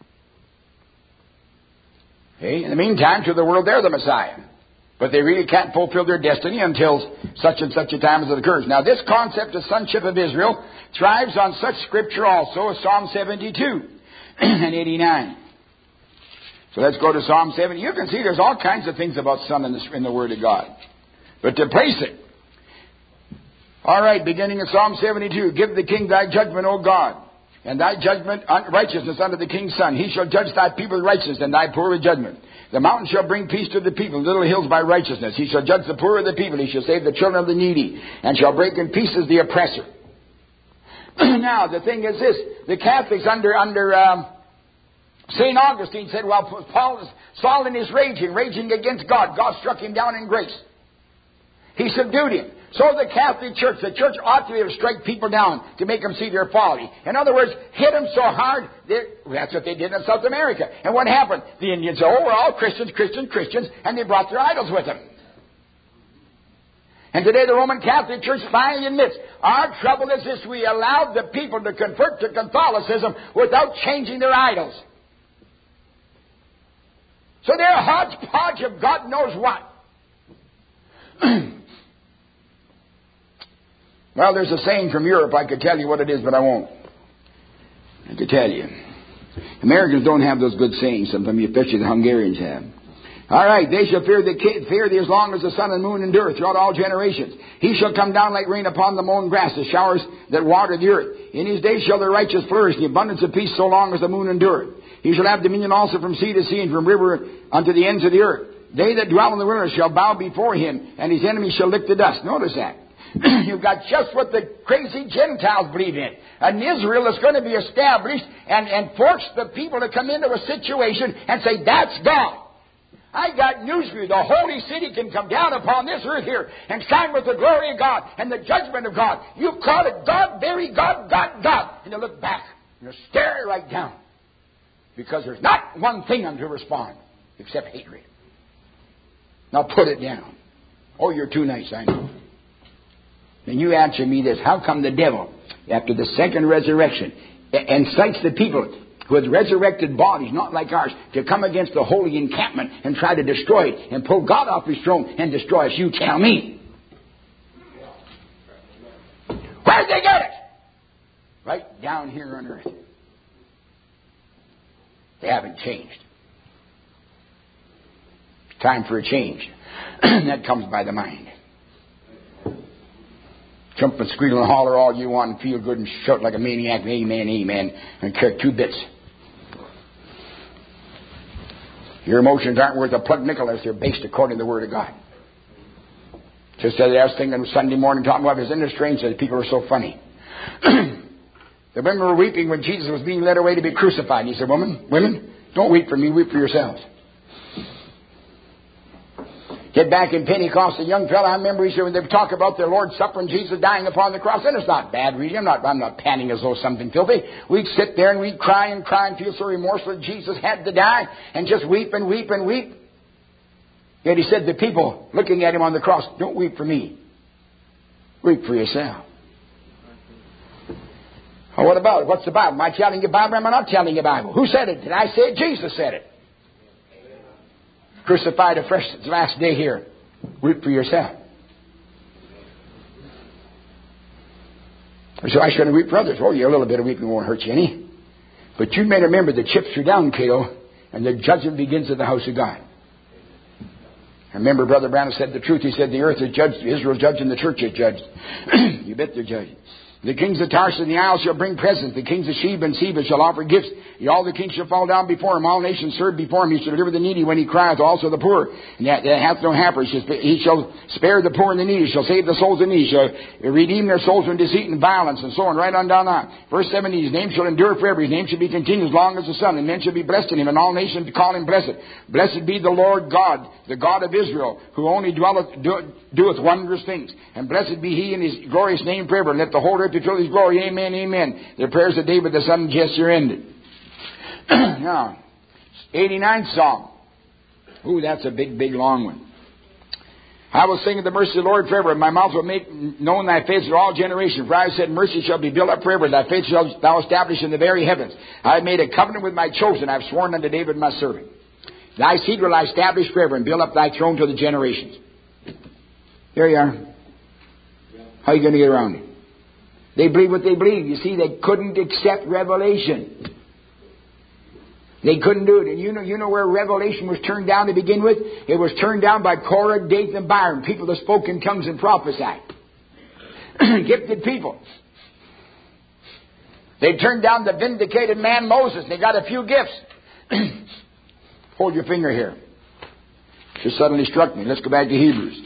Okay? In the meantime, to the world, they're the Messiah. But they really can't fulfill their destiny until such and such a time as it occurs. Now, this concept of sonship of Israel thrives on such scripture also as Psalm 72 and 89. So let's go to Psalm 70. You can see there's all kinds of things about son in the Word of God. But to place it. All right, beginning in Psalm 72. Give the king thy judgment, O God, and thy judgment righteousness unto the king's son. He shall judge thy people with righteousness, and thy poor with judgment. The mountains shall bring peace to the people, little hills by righteousness. He shall judge the poor of the people. He shall save the children of the needy, and shall break in pieces the oppressor. Now, the thing is this. The Catholics under St. Augustine said, well, Saul in his raging against God. God struck him down in grace. He subdued him. So the Catholic Church, the church ought to be able to strike people down to make them see their folly. In other words, hit them so hard, that's what they did in South America. And what happened? The Indians said, oh, we're all Christians, and they brought their idols with them. And today the Roman Catholic Church finally admits, our trouble is this, we allowed the people to convert to Catholicism without changing their idols. So they're a hodgepodge of God knows what. Well, there's a saying from Europe. I could tell you what it is, but I won't. I could tell you. Americans don't have those good sayings, sometimes, especially the Hungarians have. All right, they shall fear thee as long as the sun and moon endure throughout all generations. He shall come down like rain upon the mown grass, the showers that water the earth. In his days shall the righteous flourish, the abundance of peace so long as the moon endureth. He shall have dominion also from sea to sea and from river unto the ends of the earth. They that dwell in the wilderness shall bow before him, and his enemies shall lick the dust. Notice that. You've got just what the crazy Gentiles believe in. And Israel is going to be established and force the people to come into a situation and say, that's God. I got news for you. The holy city can come down upon this earth here and shine with the glory of God and the judgment of God. You call it God, very God, God, God. And you look back and you stare it right down. Because there's not one thing to respond except hatred. Now put it down. Oh, you're too nice, I know. Then you answer me this. How come the devil, after the second resurrection, incites the people who had resurrected bodies, not like ours, to come against the holy encampment and try to destroy it and pull God off his throne and destroy us? You tell me. Where'd they get it? Right down here on earth. They haven't changed. It's time for a change. That comes by the mind. Jump and squeal and holler all you want and feel good and shout like a maniac, amen, amen, and care 2 bits. Your emotions aren't worth a plug nickel unless they're based according to the Word of God. Just as I was thinking Sunday morning talking about his inner strange that people are so funny. The women were weeping when Jesus was being led away to be crucified. And he said, women, don't weep for me, weep for yourselves. Get back in Pentecost, a young fellow, I remember he said when they talk about their Lord's Supper and Jesus dying upon the cross, and it's not bad really. I'm not panting as though something filthy. We'd sit there and we'd cry and feel so remorseful that Jesus had to die and just weep and weep and weep. Yet he said to people looking at him on the cross, don't weep for me. Weep for yourself. Well, what about it? What's the Bible? Am I telling you Bible? Am I not telling you Bible? Who said it? Did I say it? Jesus said it. Crucified afresh the last day here. Weep for yourself. So I shouldn't weep for others. Oh, yeah, a little bit of weeping won't hurt you any. But you may remember the chips are down, Cato, and the judgment begins at the house of God. I remember Brother Branham said the truth. He said the earth is judged, Israel is judged, and the church is judged. You bet they're judged. The kings of Tarshish and the Isles shall bring presents. The kings of Sheba and Seba shall offer gifts. All the kings shall fall down before him. All nations serve before him. He shall deliver the needy when he crieth, also the poor. And that hath no hamper. He shall spare the poor and the needy. He shall save the souls of the needy. He shall redeem their souls from deceit and violence, and so on, right on down on. Verse 17, his name shall endure forever. His name shall be continued as long as the sun. And men shall be blessed in him, and all nations call him blessed. Blessed be the Lord God, the God of Israel, who only doeth wondrous things. And blessed be he in his glorious name forever. And let the whole earth be filled with his glory. Amen, amen. The prayers of David the son of Jesse are ended. Now, 89th Psalm. Ooh, that's a big, big long one. I will sing of the mercy of the Lord forever. My mouth will make known thy faith to all generations. For I have said, mercy shall be built up forever. Thy faith shall thou establish in the very heavens. I have made a covenant with my chosen. I have sworn unto David my servant. Thy seed will I establish forever and build up thy throne to the generations. There you are. How are you going to get around it? They believe what they believe. You see, they couldn't accept revelation. They couldn't do it. And you know where revelation was turned down to begin with? It was turned down by Korah, Dathan, and Byron, people that spoke in tongues and prophesied. Gifted people. They turned down the vindicated man Moses. They got a few gifts. Hold your finger here. Just suddenly struck me. Let's go back to Hebrews.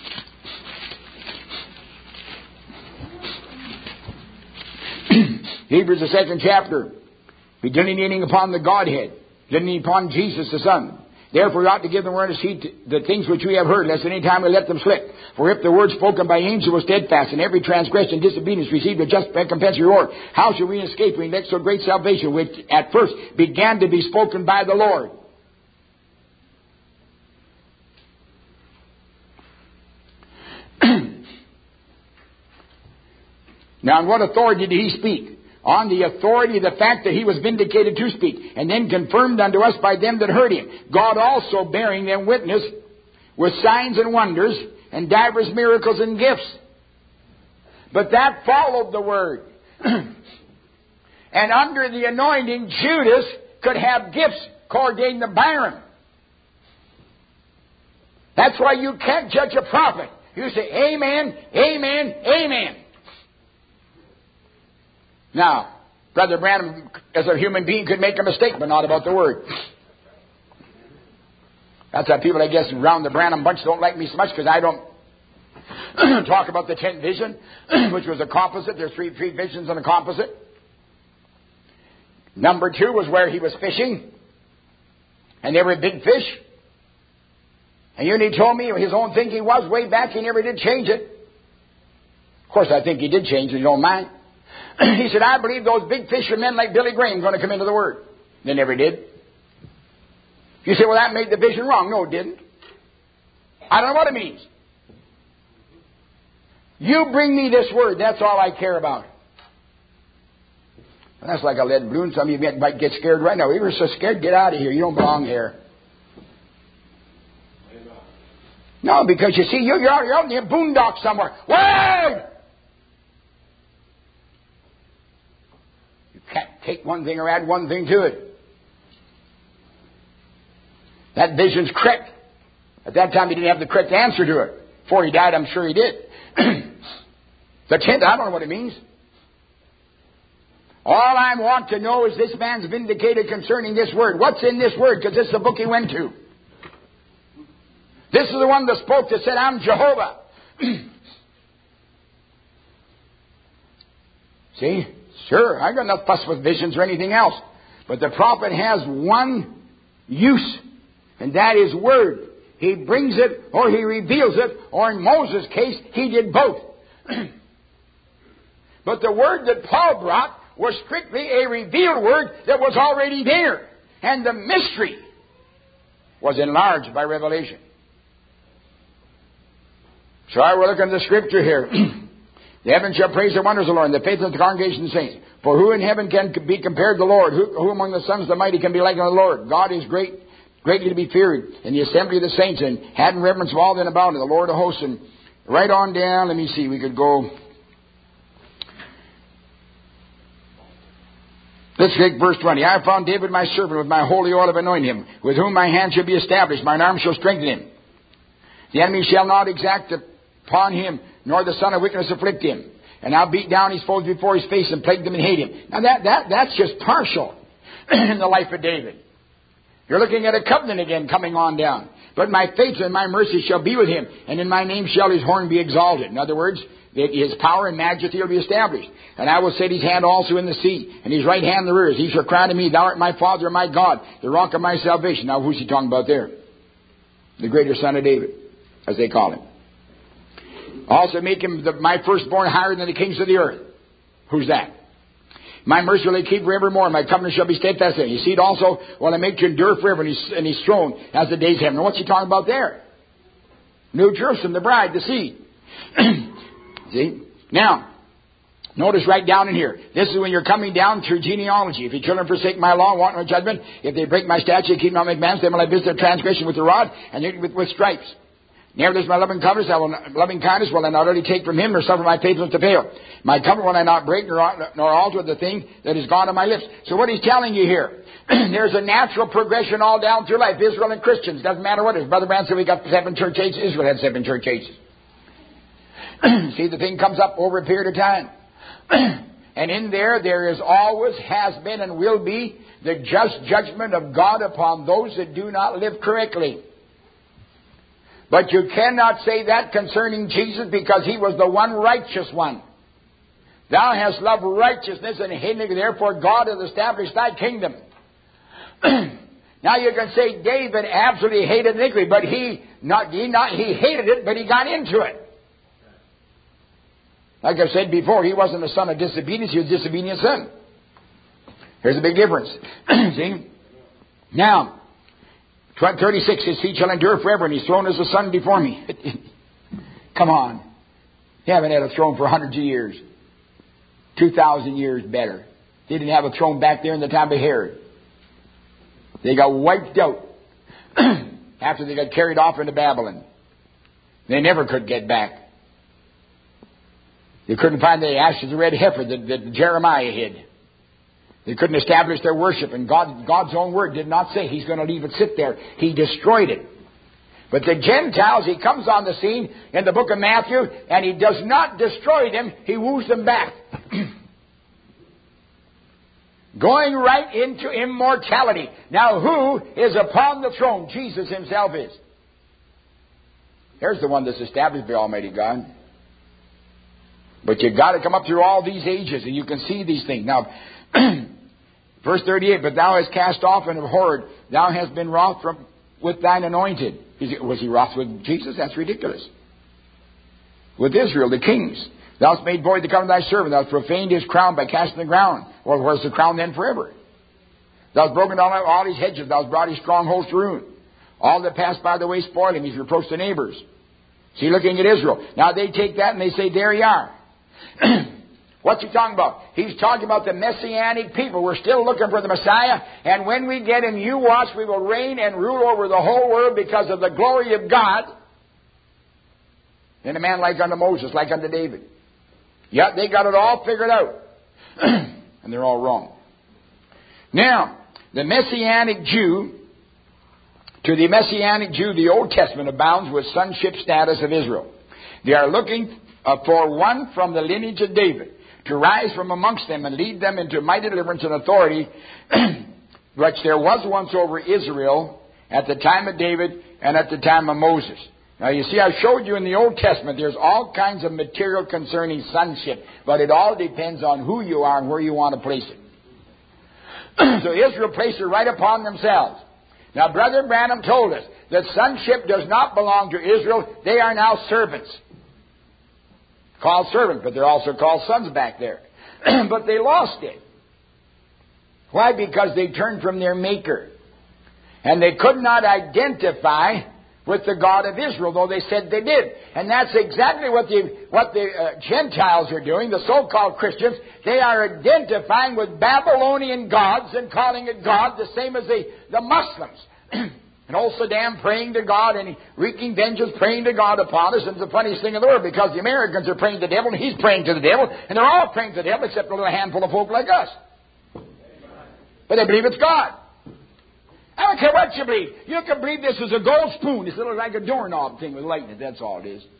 Hebrews, the 2nd chapter, be delineating upon the Godhead, delineating upon Jesus the Son. Therefore we ought to give them earnest heed to the things which we have heard, lest at any time we let them slip. For if the word spoken by angels was steadfast, and every transgression and disobedience received a just recompense reward, how shall we escape when we neglect so great salvation, which at first began to be spoken by the Lord? Now, on what authority did he speak? On the authority of the fact that he was vindicated to speak, and then confirmed unto us by them that heard him. God also bearing them witness with signs and wonders, and divers miracles and gifts. But that followed the word. And under the anointing, Judas could have gifts according to Byron. That's why you can't judge a prophet. You say, amen, amen, amen. Now, Brother Branham, as a human being, could make a mistake, but not about the Word. That's why people, I guess, around the Branham bunch don't like me so much, because I don't talk about the 10th vision, which was a composite. There's three visions in a composite. Number 2 was where he was fishing, and there were big fish. And he told me his own thinking was way back, he never did change it. Of course, I think he did change it, you don't mind. He said, I believe those big fishermen like Billy Graham are going to come into the Word. They never did. You say, well, that made the vision wrong. No, it didn't. I don't know what it means. You bring me this Word. That's all I care about. And that's like a lead balloon. Some of you might get scared right now. You were so scared, get out of here. You don't belong here. No, because you see, you're out in the boondocks somewhere. Word! Can't take one thing or add one thing to it. That vision's correct. At that time, he didn't have the correct answer to it. Before he died, I'm sure he did. The 10th, I don't know what it means. All I want to know is this man's vindicated concerning this word. What's in this word? Because this is the book he went to. This is the one that spoke that said, I'm Jehovah. See? Sure, I got no fuss with visions or anything else. But the prophet has one use, and that is word. He brings it, or he reveals it, or in Moses' case, he did both. But the word that Paul brought was strictly a revealed word that was already there. And the mystery was enlarged by revelation. So I will look at the scripture here. The heavens shall praise the wonders of the Lord, and the faith of the congregation of the saints. For who in heaven can be compared to the Lord? Who among the sons of the mighty can be like unto the Lord? God is great, greatly to be feared, in the assembly of the saints, and had in reverence of all that about it, the Lord of hosts. And right on down, let me see, we could go. Let's take verse 20. I have found David my servant, with my holy oil have anointed him, with whom my hand shall be established, mine arm shall strengthen him. The enemy shall not exact upon him, nor the son of wickedness afflict him. And I'll beat down his foes before his face, and plague them and hate him. Now that's just partial in the life of David. You're looking at a covenant again coming on down. But my faith and my mercy shall be with him, and in my name shall his horn be exalted. In other words, that his power and majesty will be established. And I will set his hand also in the sea, and his right hand in the rivers. He shall cry to me, Thou art my Father and my God, the rock of my salvation. Now who's he talking about there? The greater son of David, as they call him. Also make him my firstborn higher than the kings of the earth. Who's that? My mercy will he keep forevermore. My covenant shall be steadfast. His seed also will I make to endure forever, and his throne as the days of heaven. Now what's he talking about there? New Jerusalem, the bride, the seed. See? Now, notice right down in here. This is when you're coming down through genealogy. If your children forsake my law and walk in my judgment, if they break my statute and keep not my commandments, then will I visit their transgression with the rod and with stripes. Nevertheless, my loving kindness will I not only take from him, nor suffer my faithfulness to fail. My covenant will I not break, nor alter the thing that is gone on my lips. So what he's telling you here, there's a natural progression all down through life. Israel and Christians, doesn't matter what it is. Brother Brandt said we got 7 church ages. Israel had 7 church ages. See, the thing comes up over a period of time. And in there is always, has been, and will be the just judgment of God upon those that do not live correctly. But you cannot say that concerning Jesus, because he was the one righteous one. Thou hast loved righteousness and hated iniquity, therefore God has established thy kingdom. Now you can say David absolutely hated iniquity, but he hated it, but he got into it. Like I've said before, he wasn't a son of disobedience, he was a disobedient son. Here's a big difference. See? Now, 36, his seed shall endure forever, and his throne is the sun before me. Come on. You haven't had a throne for hundreds of years. 2,000 years better. They didn't have a throne back there in the time of Herod. They got wiped out after they got carried off into Babylon. They never could get back. They couldn't find the ashes of the red heifer that Jeremiah hid. They couldn't establish their worship, and God's own word did not say he's going to leave it sit there. He destroyed it. But the Gentiles, he comes on the scene in the book of Matthew, and he does not destroy them, he woos them back. Going right into immortality. Now who is upon the throne? Jesus himself is. There's the one that's established by Almighty God. But you've got to come up through all these ages, and you can see these things. Now, verse 38, but thou hast cast off and abhorred, thou hast been wroth with thine anointed. Was he wroth with Jesus? That's ridiculous. With Israel, the kings. Thou hast made void the covenant of thy servant. Thou hast profaned his crown by casting the ground. Well, where's the crown then forever? Thou hast broken down all his hedges. Thou hast brought his strongholds to ruin. All that pass by the way spoil him. He's reproached the neighbors. See, looking at Israel. Now they take that and they say, there you are. What's he talking about? He's talking about the Messianic people. We're still looking for the Messiah. And when we get him, you watch, we will reign and rule over the whole world because of the glory of God. And a man like unto Moses, like unto David. Yeah, they got it all figured out. And they're all wrong. Now, the Messianic Jew, to the Messianic Jew, the Old Testament abounds with sonship status of Israel. They are looking for one from the lineage of David to rise from amongst them and lead them into mighty deliverance and authority, which there was once over Israel at the time of David and at the time of Moses. Now you see, I showed you in the Old Testament there's all kinds of material concerning sonship, but it all depends on who you are and where you want to place it. So Israel placed it right upon themselves. Now Brother Branham told us that sonship does not belong to Israel. They are now servants. Called servants, but they're also called sons back there. But they lost it. Why? Because they turned from their Maker. And they could not identify with the God of Israel, though they said they did. And that's exactly what the Gentiles are doing, the so-called Christians. They are identifying with Babylonian gods and calling it God, the same as the Muslims. And old Saddam praying to God and wreaking vengeance, praying to God upon us. And it's the funniest thing in the world, because the Americans are praying to the devil and he's praying to the devil, and they're all praying to the devil except a little handful of folk like us. But they believe it's God. I don't care what you believe. You can believe this is a gold spoon. It's little like a doorknob thing with light in it. That's all it is.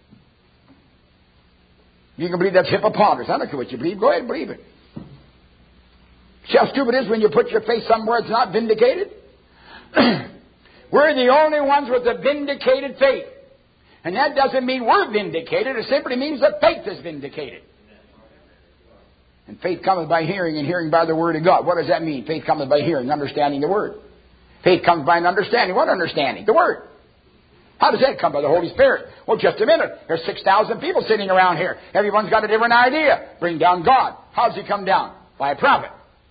You can believe that's hippopotamus. I don't care what you believe. Go ahead and believe it. See how stupid it is when you put your faith somewhere it's not vindicated? We're the only ones with a vindicated faith. And that doesn't mean we're vindicated. It simply means that faith is vindicated. And faith cometh by hearing, and hearing by the Word of God. What does that mean? Faith cometh by hearing, understanding the Word. Faith comes by an understanding. What understanding? The Word. How does that come? By the Holy Spirit. Well, just a minute. There's 6,000 people sitting around here. Everyone's got a different idea. Bring down God. How does He come down? By a prophet.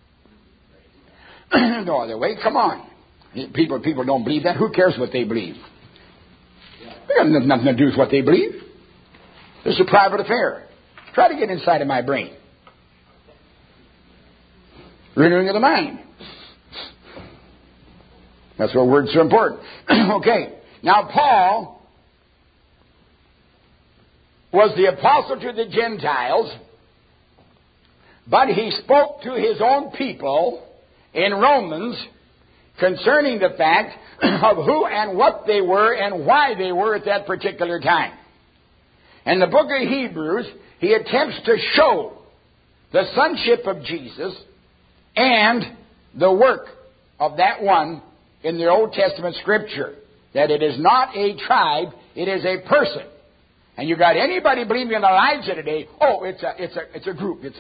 No other way. Come on. People don't believe that. Who cares what they believe? They got nothing to do with what they believe. It's a private affair. Try to get inside of my brain. Renewing of the mind. That's why words are important. Okay. Now Paul was the apostle to the Gentiles, but he spoke to his own people in Romans concerning the fact of who and what they were and why they were at that particular time. In the book of Hebrews, he attempts to show the sonship of Jesus and the work of that one in the Old Testament Scripture. That it is not a tribe, it is a person. And you got anybody believing in Elijah today, oh, it's a group, it's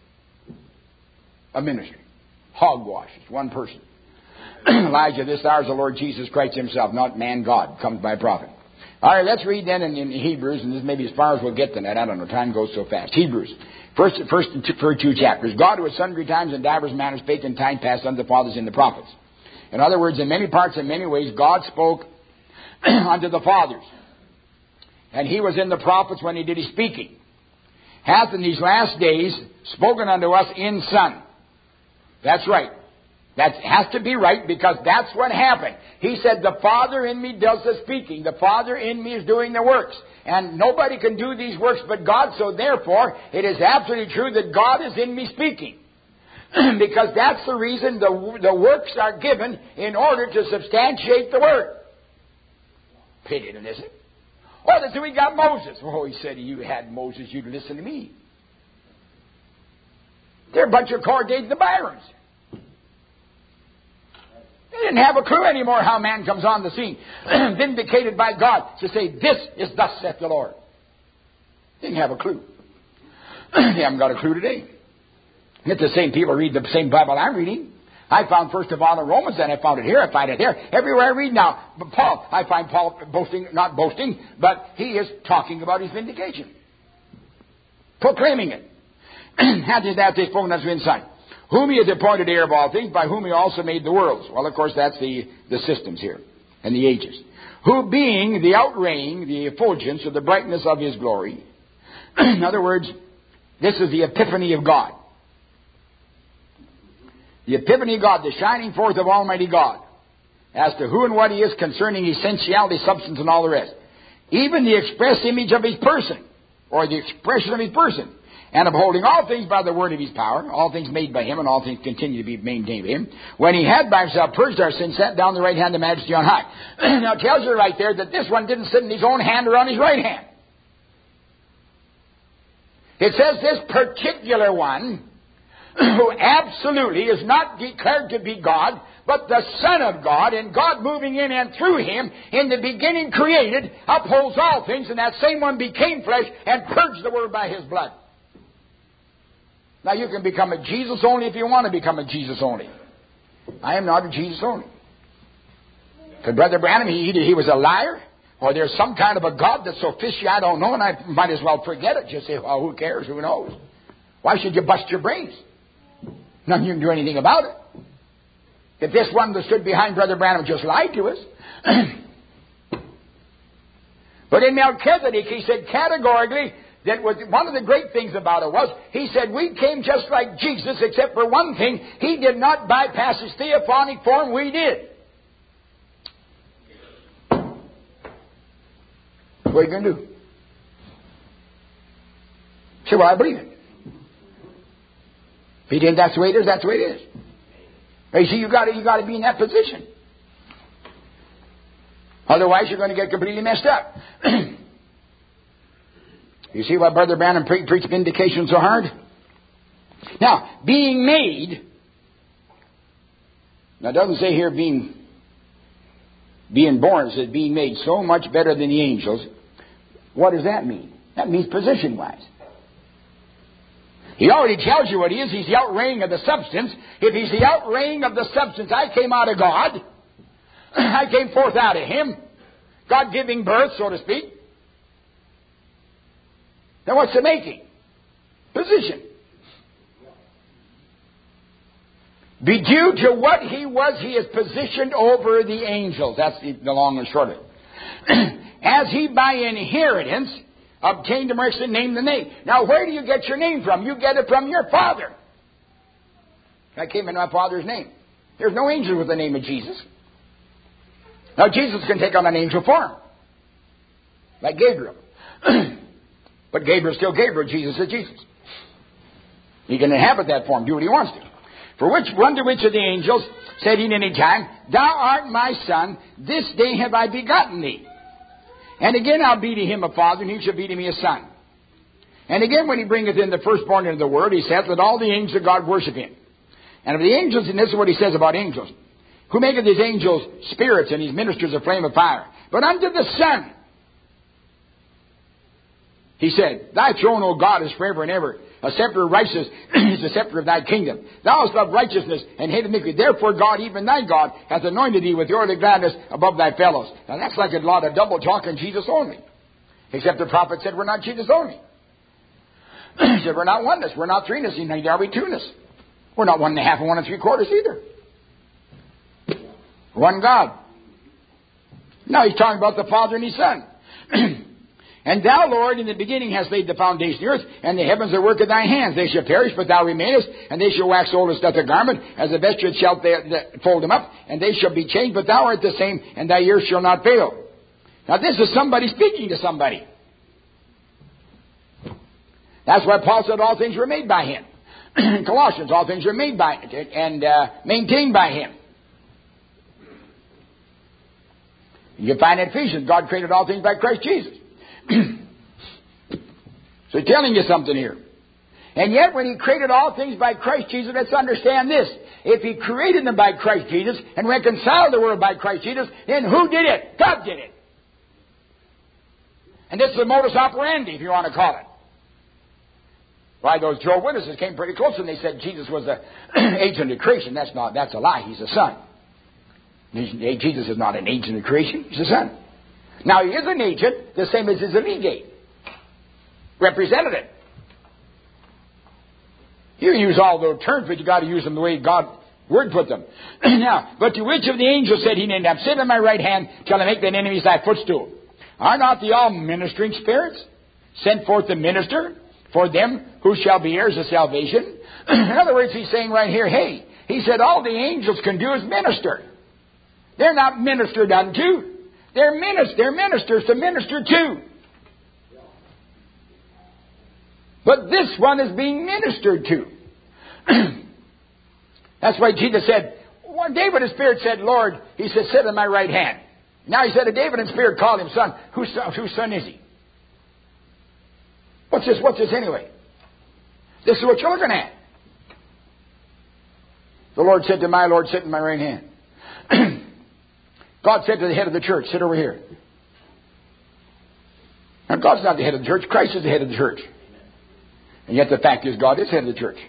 a ministry. Hogwash, it's one person. Elijah, this hour is the Lord Jesus Christ Himself, not man, God, comes by prophet. All right, let's read then in Hebrews, and this may be as far as we'll get tonight. I don't know, time goes so fast. Hebrews, first two chapters. God, who at sundry times and divers manners spake in time past unto the fathers and the prophets. In other words, in many parts and many ways, God spoke unto the fathers. And He was in the prophets when He did His speaking. Hath in these last days spoken unto us in Son. That's right. That has to be right, because that's what happened. He said, the Father in me does the speaking. The Father in me is doing the works. And nobody can do these works but God. So therefore, it is absolutely true that God is in me speaking. Because that's the reason the works are given in order to substantiate the Word. Pity, isn't it? Oh, that's who we got Moses. Oh, he said, you had Moses, you'd listen to me. They're a bunch of Cordates and Byrons. They didn't have a clue anymore how man comes on the scene. Vindicated by God to say, this is thus saith the Lord. They didn't have a clue. They haven't got a clue today. Yet the same people read the same Bible I'm reading. I found first of all in Romans, then I found it here, I find it there. Everywhere I read now. But Paul, I find Paul boasting, not boasting, but he is talking about his vindication. Proclaiming it. Hath He that day spoken unto in Son, whom He has appointed heir of all things, by whom He also made the worlds. Well, of course, that's the systems here, and the ages. Who being the outraying, the effulgence of the brightness of His glory. In other words, this is the epiphany of God. The epiphany of God, the shining forth of Almighty God, as to who and what He is concerning essentiality, substance, and all the rest. Even the express image of His person, or the expression of His person, and upholding all things by the word of his power, all things made by him, and all things continue to be maintained by him, when he had by himself purged our sins, sat down the right hand of majesty on high. Now it tells you right there that this one didn't sit in his own hand or on his right hand. It says this particular one, who absolutely is not declared to be God, but the Son of God, and God moving in and through him, in the beginning created, upholds all things, and that same one became flesh and purged the world by his blood. Now you can become a Jesus only if you want to become a Jesus only. I am not a Jesus only. Because Brother Branham, either he was a liar, or there's some kind of a God that's so fishy I don't know, and I might as well forget it. Just say, well, who cares? Who knows? Why should you bust your brains? Nothing you can do anything about it. If this one that stood behind Brother Branham just lied to us. But in Melchizedek, he said categorically that was one of the great things about it was, he said, we came just like Jesus, except for one thing. He did not bypass his theophanic form. We did. What are you going to do? Say, well, I believe it. If he didn't, that's the way it is, that's the way it is. You see, you got to be in that position. Otherwise, you're going to get completely messed up. You see why Brother Branham preached vindication so hard? Now, being made. Now, it doesn't say here being born. It says being made so much better than the angels. What does that mean? That means position-wise. He already tells you what he is. He's the outraying of the substance. If he's the outraying of the substance, I came out of God. I came forth out of him. God giving birth, so to speak. Now what's the making? Position. Be due to what he was, he is positioned over the angels. That's the long and short of it. As he by inheritance obtained a mercy and named the name. Now, where do you get your name from? You get it from your Father. I came in my Father's name. There's no angel with the name of Jesus. Now, Jesus can take on an angel form, like Gabriel. But Gabriel's still Gabriel. Jesus is Jesus. He can inhabit that form, do what he wants to. For which one to which of the angels said he in any time, Thou art my Son, this day have I begotten thee. And again I'll be to him a father, and he shall be to me a son. And again when he bringeth in the firstborn into the world, he saith, Let all the angels of God worship him. And of the angels, and this is what he says about angels, who maketh his angels spirits, and his ministers a flame of fire. But unto the Son, he said, Thy throne, O God, is forever and ever. A scepter of righteousness is the scepter of thy kingdom. Thou hast loved righteousness and hated iniquity. Therefore God, even thy God, hath anointed thee with the oil of gladness above thy fellows. Now that's like a lot of double talk in Jesus only. Except the prophet said we're not Jesus only. He said we're not oneness, we're not threeness, neither are we two-ness. We're not 1 1/2 and 1 3/4 either. One God. Now he's talking about the Father and his Son. And thou, Lord, in the beginning hast laid the foundation of the earth, and the heavens are work of thy hands. They shall perish, but thou remainest, and they shall wax old as doth a garment, as a vesture shalt fold them up, and they shall be changed, but thou art the same, and thy years shall not fail. Now this is somebody speaking to somebody. That's why Paul said all things were made by him. In Colossians, all things were made by and maintained by him. You find in Ephesians, God created all things by Christ Jesus. So he's telling you something here. And yet when he created all things by Christ Jesus, let's understand this. If he created them by Christ Jesus and reconciled the world by Christ Jesus, then who did it? God did it. And this is the modus operandi, if you want to call it. Why, those Jehovah's Witnesses came pretty close and they said Jesus was the agent of creation. That's a lie. He's a son. Jesus is not an agent of creation. He's a son. Now, he is an agent, the same as his legate. Representative. You use all those terms, but you got to use them the way God word put them. Now, but to which of the angels said he named, Sit on my right hand till I make thine enemies thy footstool? Are not the all ministering spirits sent forth to minister for them who shall be heirs of salvation? In other words, he's saying right here, hey, he said all the angels can do is minister. They're not ministered unto. They're ministers to minister to. But this one is being ministered to. That's why Jesus said, when David in spirit said, Lord, he said, sit on my right hand. Now he said, David in spirit called him son. Whose son is he? What's this anyway? This is what you're looking at. The Lord said to my Lord, sit in my right hand. God said to the head of the church, sit over here. Now God's not the head of the church. Christ is the head of the church. And yet the fact is God is head of the church.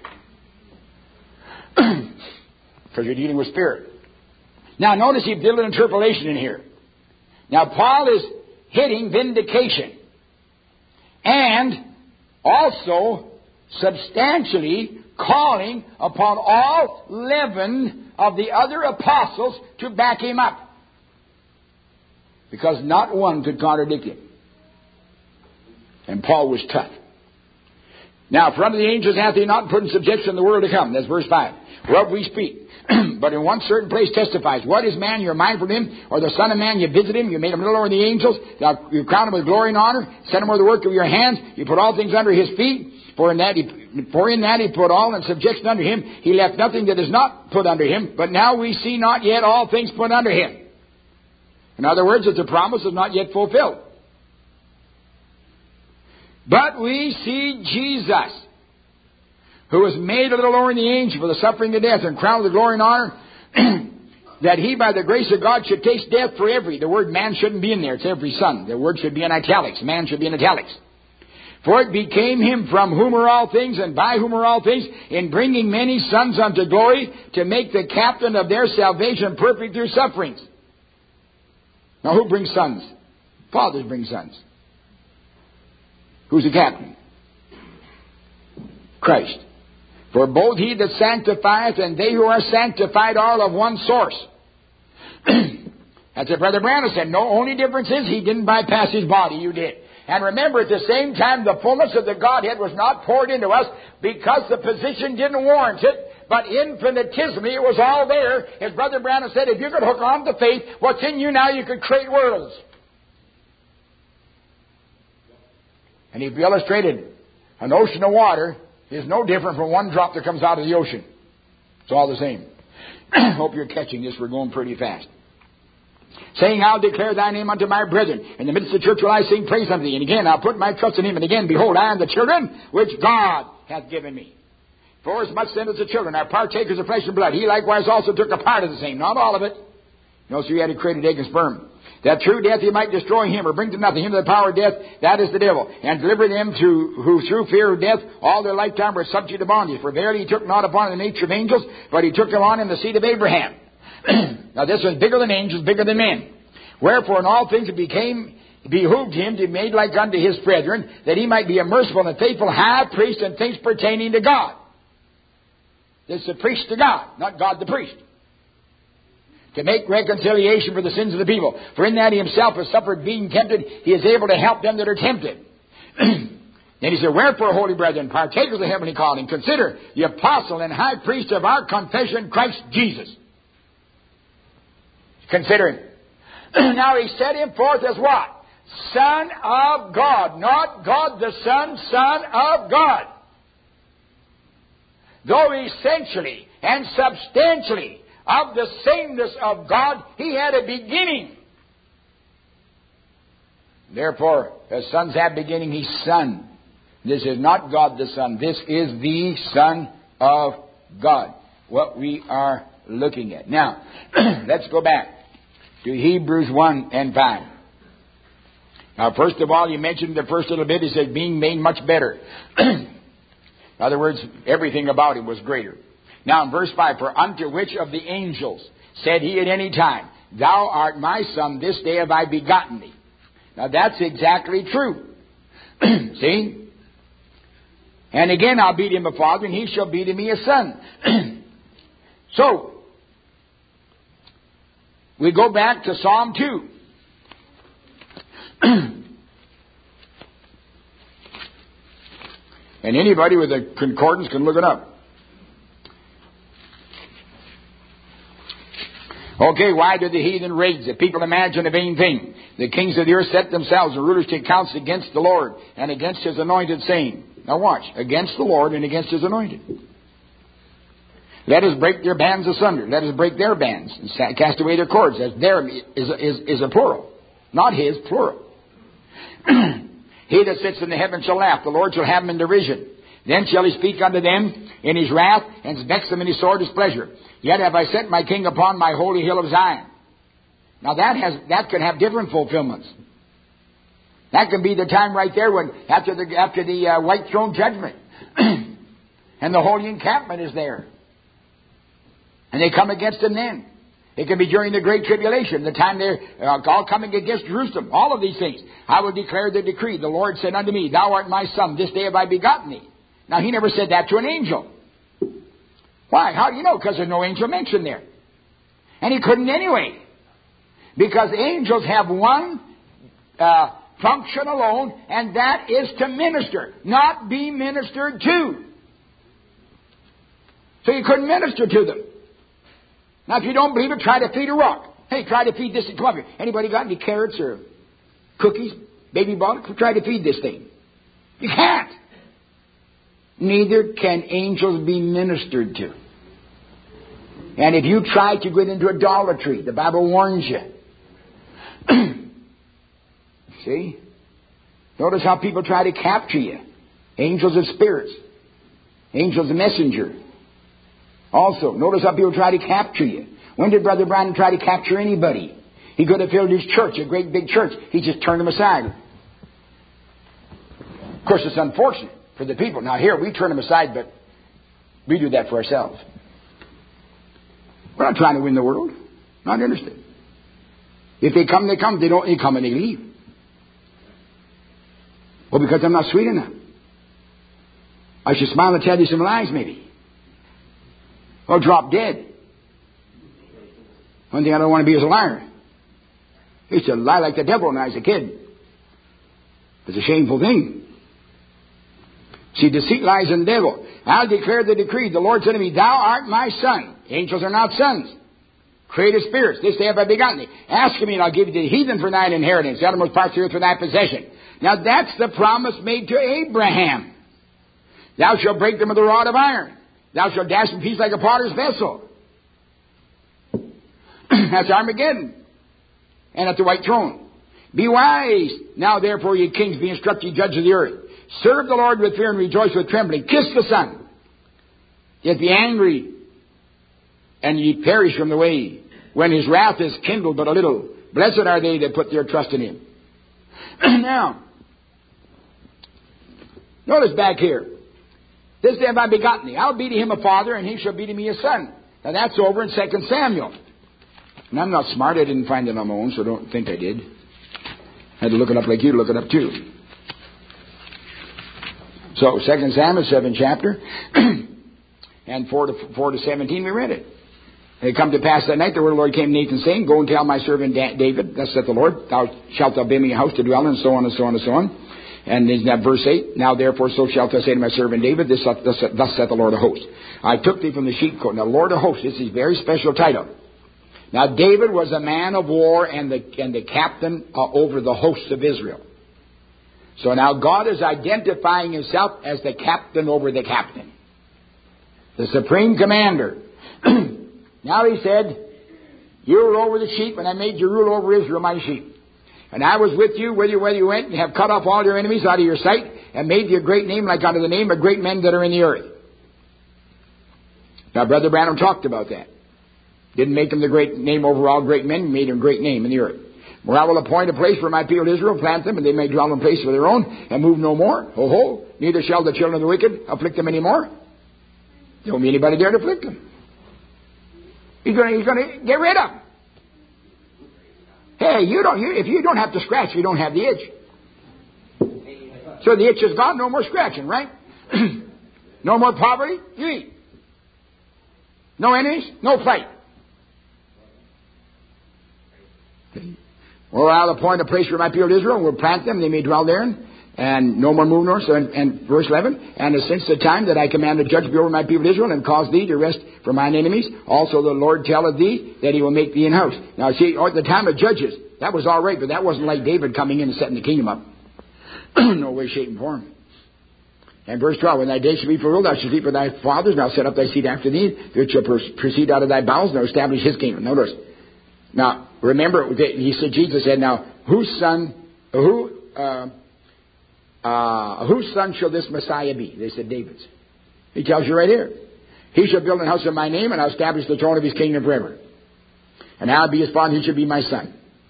Because you're dealing with spirit. Now notice he did an interpolation in here. Now Paul is hitting vindication. And also substantially calling upon all 11 of the other apostles to back him up. Because not one could contradict him. And Paul was tough. Now, for unto the angels hath he not put in subjection the world to come. That's verse 5. Whereof we speak. But in one certain place testifies. What is man? You're mindful of him. Or the Son of Man, you visit him. You made him little lower than the angels. You crown him with glory and honor. Set him over the work of your hands. You put all things under his feet. For in that he put all in subjection under him. He left nothing that is not put under him. But now we see not yet all things put under him. In other words, that the promise is not yet fulfilled. But we see Jesus, who was made a little lower than the angel for the suffering of death and crowned with glory and honor, that he by the grace of God should taste death for every. The word man shouldn't be in there. It's every son. The word should be in italics. Man should be in italics. For it became him from whom are all things and by whom are all things, in bringing many sons unto glory, to make the captain of their salvation perfect through sufferings. Now who brings sons? Fathers bring sons. Who's the captain? Christ. For both he that sanctifieth and they who are sanctified are of one source. That's what Brother Branham said. No, only difference is he didn't bypass his body. You did. And remember, at the same time, the fullness of the Godhead was not poured into us because the position didn't warrant it. But infinitesimally, it was all there. As Brother Branham said, if you could hook on to faith, what's in you now, you could create worlds. And he illustrated an ocean of water is no different from one drop that comes out of the ocean. It's all the same. Hope you're catching this. We're going pretty fast. Saying, I'll declare thy name unto my brethren. In the midst of the church will I sing praise unto thee. And again, I'll put my trust in him. And again, behold, I am the children which God hath given me. For as much then as the children are partakers of flesh and blood, he likewise also took a part of the same. Not all of it. You know, so he had to create egg and sperm. That through death he might destroy him or bring to nothing him to the power of death, that is the devil, and deliver them who through fear of death all their lifetime were subject to bondage. For verily he took not upon the nature of angels, but he took them on in the seed of Abraham. Now this was bigger than angels, bigger than men. Wherefore in all things it behooved him to be made like unto his brethren, that he might be a merciful and faithful high priest in things pertaining to God. This is the priest to God, not God the priest. To make reconciliation for the sins of the people. For in that he himself has suffered being tempted, he is able to help them that are tempted. Then he said, wherefore, holy brethren, partakers of the heavenly calling, consider the apostle and high priest of our confession, Christ Jesus. Consider him. Now he set him forth as what? Son of God. Not God the Son, Son of God. Though essentially and substantially of the sameness of God, he had a beginning. Therefore, as sons have beginning, he's Son. This is not God the Son. This is the Son of God. What we are looking at. Now, let's go back to Hebrews 1 and 5. Now, first of all, you mentioned the first little bit. He said, being made much better. In other words, everything about him was greater. Now in verse 5, for unto which of the angels said he at any time, thou art my son, this day have I begotten thee. Now that's exactly true. See? And again, I'll be to him a father, and he shall be to me a son. So, we go back to Psalm 2. And anybody with a concordance can look it up. Okay, why do the heathen rage? The people imagine a vain thing. The kings of the earth set themselves, and rulers take counsel against the Lord and against his anointed, saying, Now watch. Against the Lord and against His anointed. Let us break their bands asunder. Let us break their bands and cast away their cords. As their is a plural. Not His, plural. He that sits in the heavens shall laugh. The Lord shall have them in derision. Then shall He speak unto them in His wrath, and vex them in His sore displeasure. Yet have I set my king upon my holy hill of Zion. Now that could have different fulfillments. That can be the time right there when after the white throne judgment, and the holy encampment is there, and they come against Him then. It can be during the Great Tribulation, the time they're all coming against Jerusalem. All of these things. I will declare the decree. The Lord said unto me, Thou art my son. This day have I begotten thee. Now, He never said that to an angel. Why? How do you know? Because there's no angel mentioned there. And He couldn't anyway. Because angels have one function alone, and that is to minister, not be ministered to. So He couldn't minister to them. Now, if you don't believe it, try to feed a rock. Hey, try to feed this thing. Come up here. Anybody got any carrots or cookies, baby bottle? Try to feed this thing. You can't. Neither can angels be ministered to. And if you try to get into idolatry, the Bible warns you. See? Notice how people try to capture you. Angels and spirits. Angels and messenger. Also, notice how people try to capture you. When did Brother Branham try to capture anybody? He could have filled his church, a great big church. He just turned them aside. Of course, it's unfortunate for the people. Now here, we turn them aside, but we do that for ourselves. We're not trying to win the world. Not interested. If they come, they come. They don't, they come and they leave. Well, because I'm not sweet enough. I should smile and tell you some lies, maybe. Or drop dead. One thing I don't want to be is a liar. I used to lie like the devil when I was a kid. It's a shameful thing. See, deceit lies in the devil. I'll declare the decree. The Lord said to me, Thou art my son. Angels are not sons. Created spirits. This day have I begotten thee. Ask me, and I'll give you the heathen for thine inheritance, the uttermost parts of the earth for thy possession. Now that's the promise made to Abraham. Thou shalt break them with a rod of iron. Thou shalt dash in pieces like a potter's vessel. That's Armageddon. And at the white throne. Be wise. Now therefore, ye kings, be instructed, ye judges of the earth. Serve the Lord with fear and rejoice with trembling. Kiss the Son. Yet be angry, and ye perish from the way, when His wrath is kindled but a little. Blessed are they that put their trust in Him. Now, notice back here. This day have I begotten thee. I'll be to him a father, and he shall be to me a son. Now that's over in 2 Samuel. And I'm not smart. I didn't find it on my own, so don't think I did. I had to look it up like you look it up too. So 2 Samuel, 7th chapter, and 4 to 17, we read it. And it come to pass that night, the word of the Lord came to Nathan, saying, Go and tell my servant David, thus saith the Lord, Thou shalt build me a house to dwell in, and so on and so on and so on. And in that verse 8, Now therefore so shalt thou say to my servant David, thus saith the Lord of hosts. I took thee from the sheepcote. Now Lord of hosts, this is a very special title. Now David was a man of war and the captain over the hosts of Israel. So now God is identifying Himself as the captain over the captain. The supreme commander. Now He said, You were over the sheep, and I made you rule over Israel, my sheep. And I was with you, whether you went, and have cut off all your enemies out of your sight, and made you a great name like unto the name of great men that are in the earth. Now, Brother Branham talked about that. Didn't make him the great name over all great men, made him a great name in the earth. Where I will appoint a place for my people Israel, plant them, and they may dwell in a place for their own, and move no more. Ho, ho. Neither shall the children of the wicked afflict them any more. There won't be anybody there to afflict them. He's going to get rid of them. Hey, if you don't have to scratch, you don't have the itch. So the itch is gone, no more scratching, right? No more poverty, you eat. No enemies, no fight. Well, I'll appoint a place for my people Israel, and will plant them, they may dwell therein, and no more move nor. So, and verse 11, And since the time that I commanded judge be over my people Israel, and cause thee to rest from mine enemies, also the Lord telleth thee that He will make thee an house. Now see, at the time of Judges, that was all right, but that wasn't like David coming in and setting the kingdom up. No way, shape, and form. And verse 12, when thy days shall be fulfilled, thou shalt sleep with thy fathers, and I'll set up thy seed after thee, which shall proceed out of thy bowels, and I'll establish his kingdom. Notice. Now, remember, Jesus said, now, whose son shall this Messiah be? They said, David's. He tells you right here. He shall build an house of my name, and I'll establish the throne of his kingdom forever. And I'll be his father, and he shall be my son.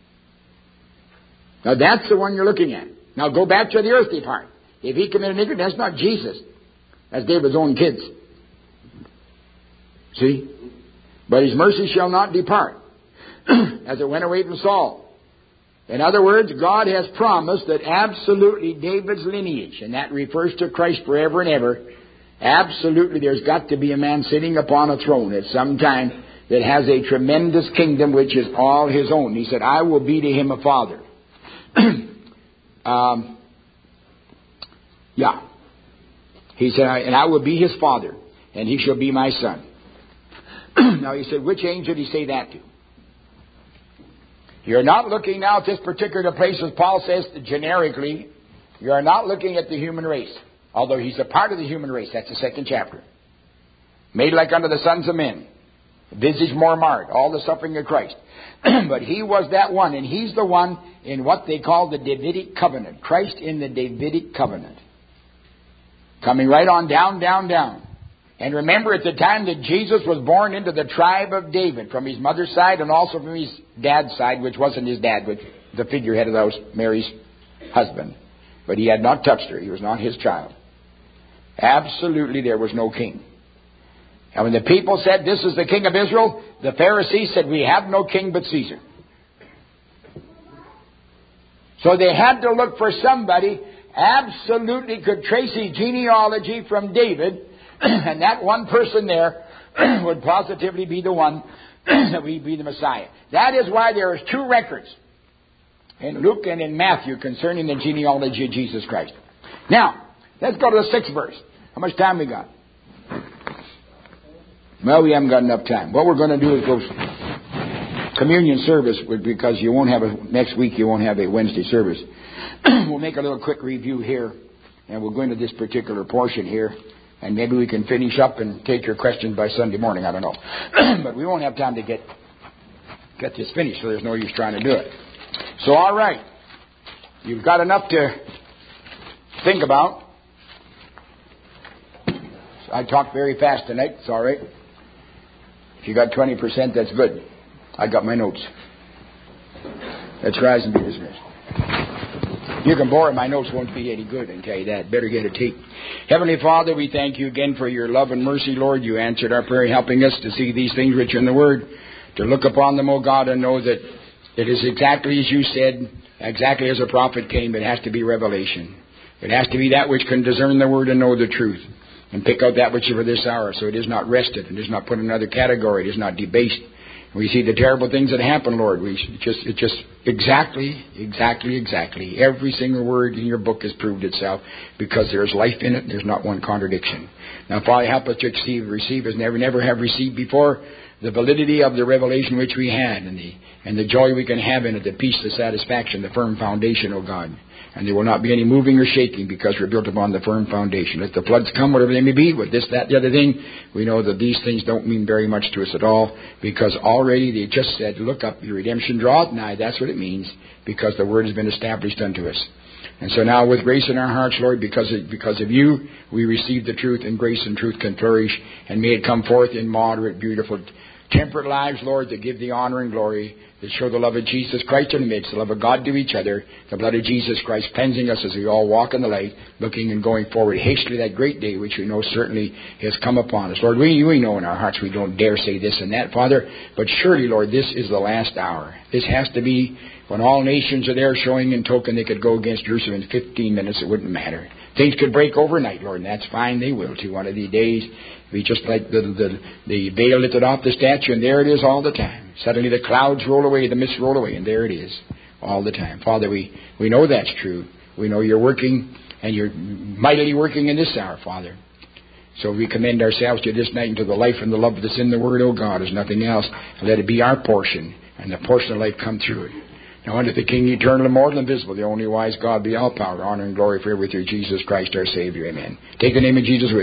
Now, that's the one you're looking at. Now, go back to the earthly part. If he committed iniquity, that's not Jesus. That's David's own kids. See? But his mercy shall not depart, as it went away from Saul. In other words, God has promised that absolutely David's lineage, and that refers to Christ forever and ever, absolutely there's got to be a man sitting upon a throne at some time that has a tremendous kingdom which is all his own. He said, I will be to him a father. He said, and I will be his father, and he shall be my son. Now he said, which angel did he say that to? You're not looking now at this particular place, as Paul says generically. You are not looking at the human race. Although he's a part of the human race. That's the second chapter. Made like unto the sons of men. Visage more marred. All the suffering of Christ. But he was that one. And he's the one in what they call the Davidic covenant. Christ in the Davidic covenant. Coming right on down, down, down. And remember, at the time that Jesus was born into the tribe of David, from his mother's side and also from his dad's side, which wasn't his dad, but the figurehead of those, Mary's husband. But he had not touched her. He was not his child. Absolutely there was no king. And when the people said, this is the king of Israel, the Pharisees said, we have no king but Caesar. So they had to look for somebody absolutely could trace his genealogy from David, and that one person there would positively be the one that would be the Messiah. That is why there is two records in Luke and in Matthew concerning the genealogy of Jesus Christ. Now, let's go to the 6th verse. How much time we got? Well, we haven't got enough time. What we're going to do is go communion service, because you won't have next week you won't have a Wednesday service. We'll make a little quick review here, and we'll go into this particular portion here, and maybe we can finish up and take your questions by Sunday morning. I don't know. But we won't have time to get this finished, so there's no use trying to do it. So, all right. You've got enough to think about. I talked very fast tonight. It's all right. If you got 20%, that's good. I got my notes. Let's rise and be dismissed. You can borrow my notes, won't be any good, I can tell you that. Better get a tape. Heavenly Father, we thank you again for your love and mercy, Lord. You answered our prayer, helping us to see these things which are in the Word, to look upon them, O God, and know that it is exactly as you said, exactly as a prophet came. It has to be revelation. It has to be that which can discern the Word and know the truth, and pick out that which is for this hour. So it is not rested, it is not put in another category, it is not debased. We see the terrible things that happen, Lord. It's just exactly. Every single word in your book has proved itself, because there is life in it. There's not one contradiction. Now, Father, help us to receive as never have received before, the validity of the revelation which we had, and the joy we can have in it, the peace, the satisfaction, the firm foundation, O God. And there will not be any moving or shaking, because we're built upon the firm foundation. Let the floods come, whatever they may be, with this, that, the other thing, we know that these things don't mean very much to us at all, because already they just said, look up, your redemption draweth nigh. That's what it means, because the word has been established unto us. And so now, with grace in our hearts, Lord, because of you, we receive the truth, and grace and truth can flourish, and may it come forth in moderate, beautiful, temperate lives, Lord, that give thee honor and glory, that show the love of Jesus Christ in the midst, the love of God to each other, the blood of Jesus Christ cleansing us as we all walk in the light, looking and going forward hastily that great day which we know certainly has come upon us. Lord, we know in our hearts we don't dare say this and that, Father, but surely, Lord, this is the last hour. This has to be when all nations are there showing in token they could go against Jerusalem in 15 minutes. It wouldn't matter. Things could break overnight, Lord, and that's fine. They will too. One of these days, be just like the veil lifted off the statue, and there it is all the time. Suddenly the clouds roll away, the mist roll away, and there it is all the time. Father, we know that's true. We know you're working, and you're mightily working in this hour, Father. So we commend ourselves to this night and to the life and the love that's in the Word, O God, as nothing else. Let it be our portion, and the portion of life come through it. Now unto the King, eternal, immortal, invisible, the only wise God, be all power, honor, and glory forever through Jesus Christ our Savior. Amen. Take the name of Jesus with you.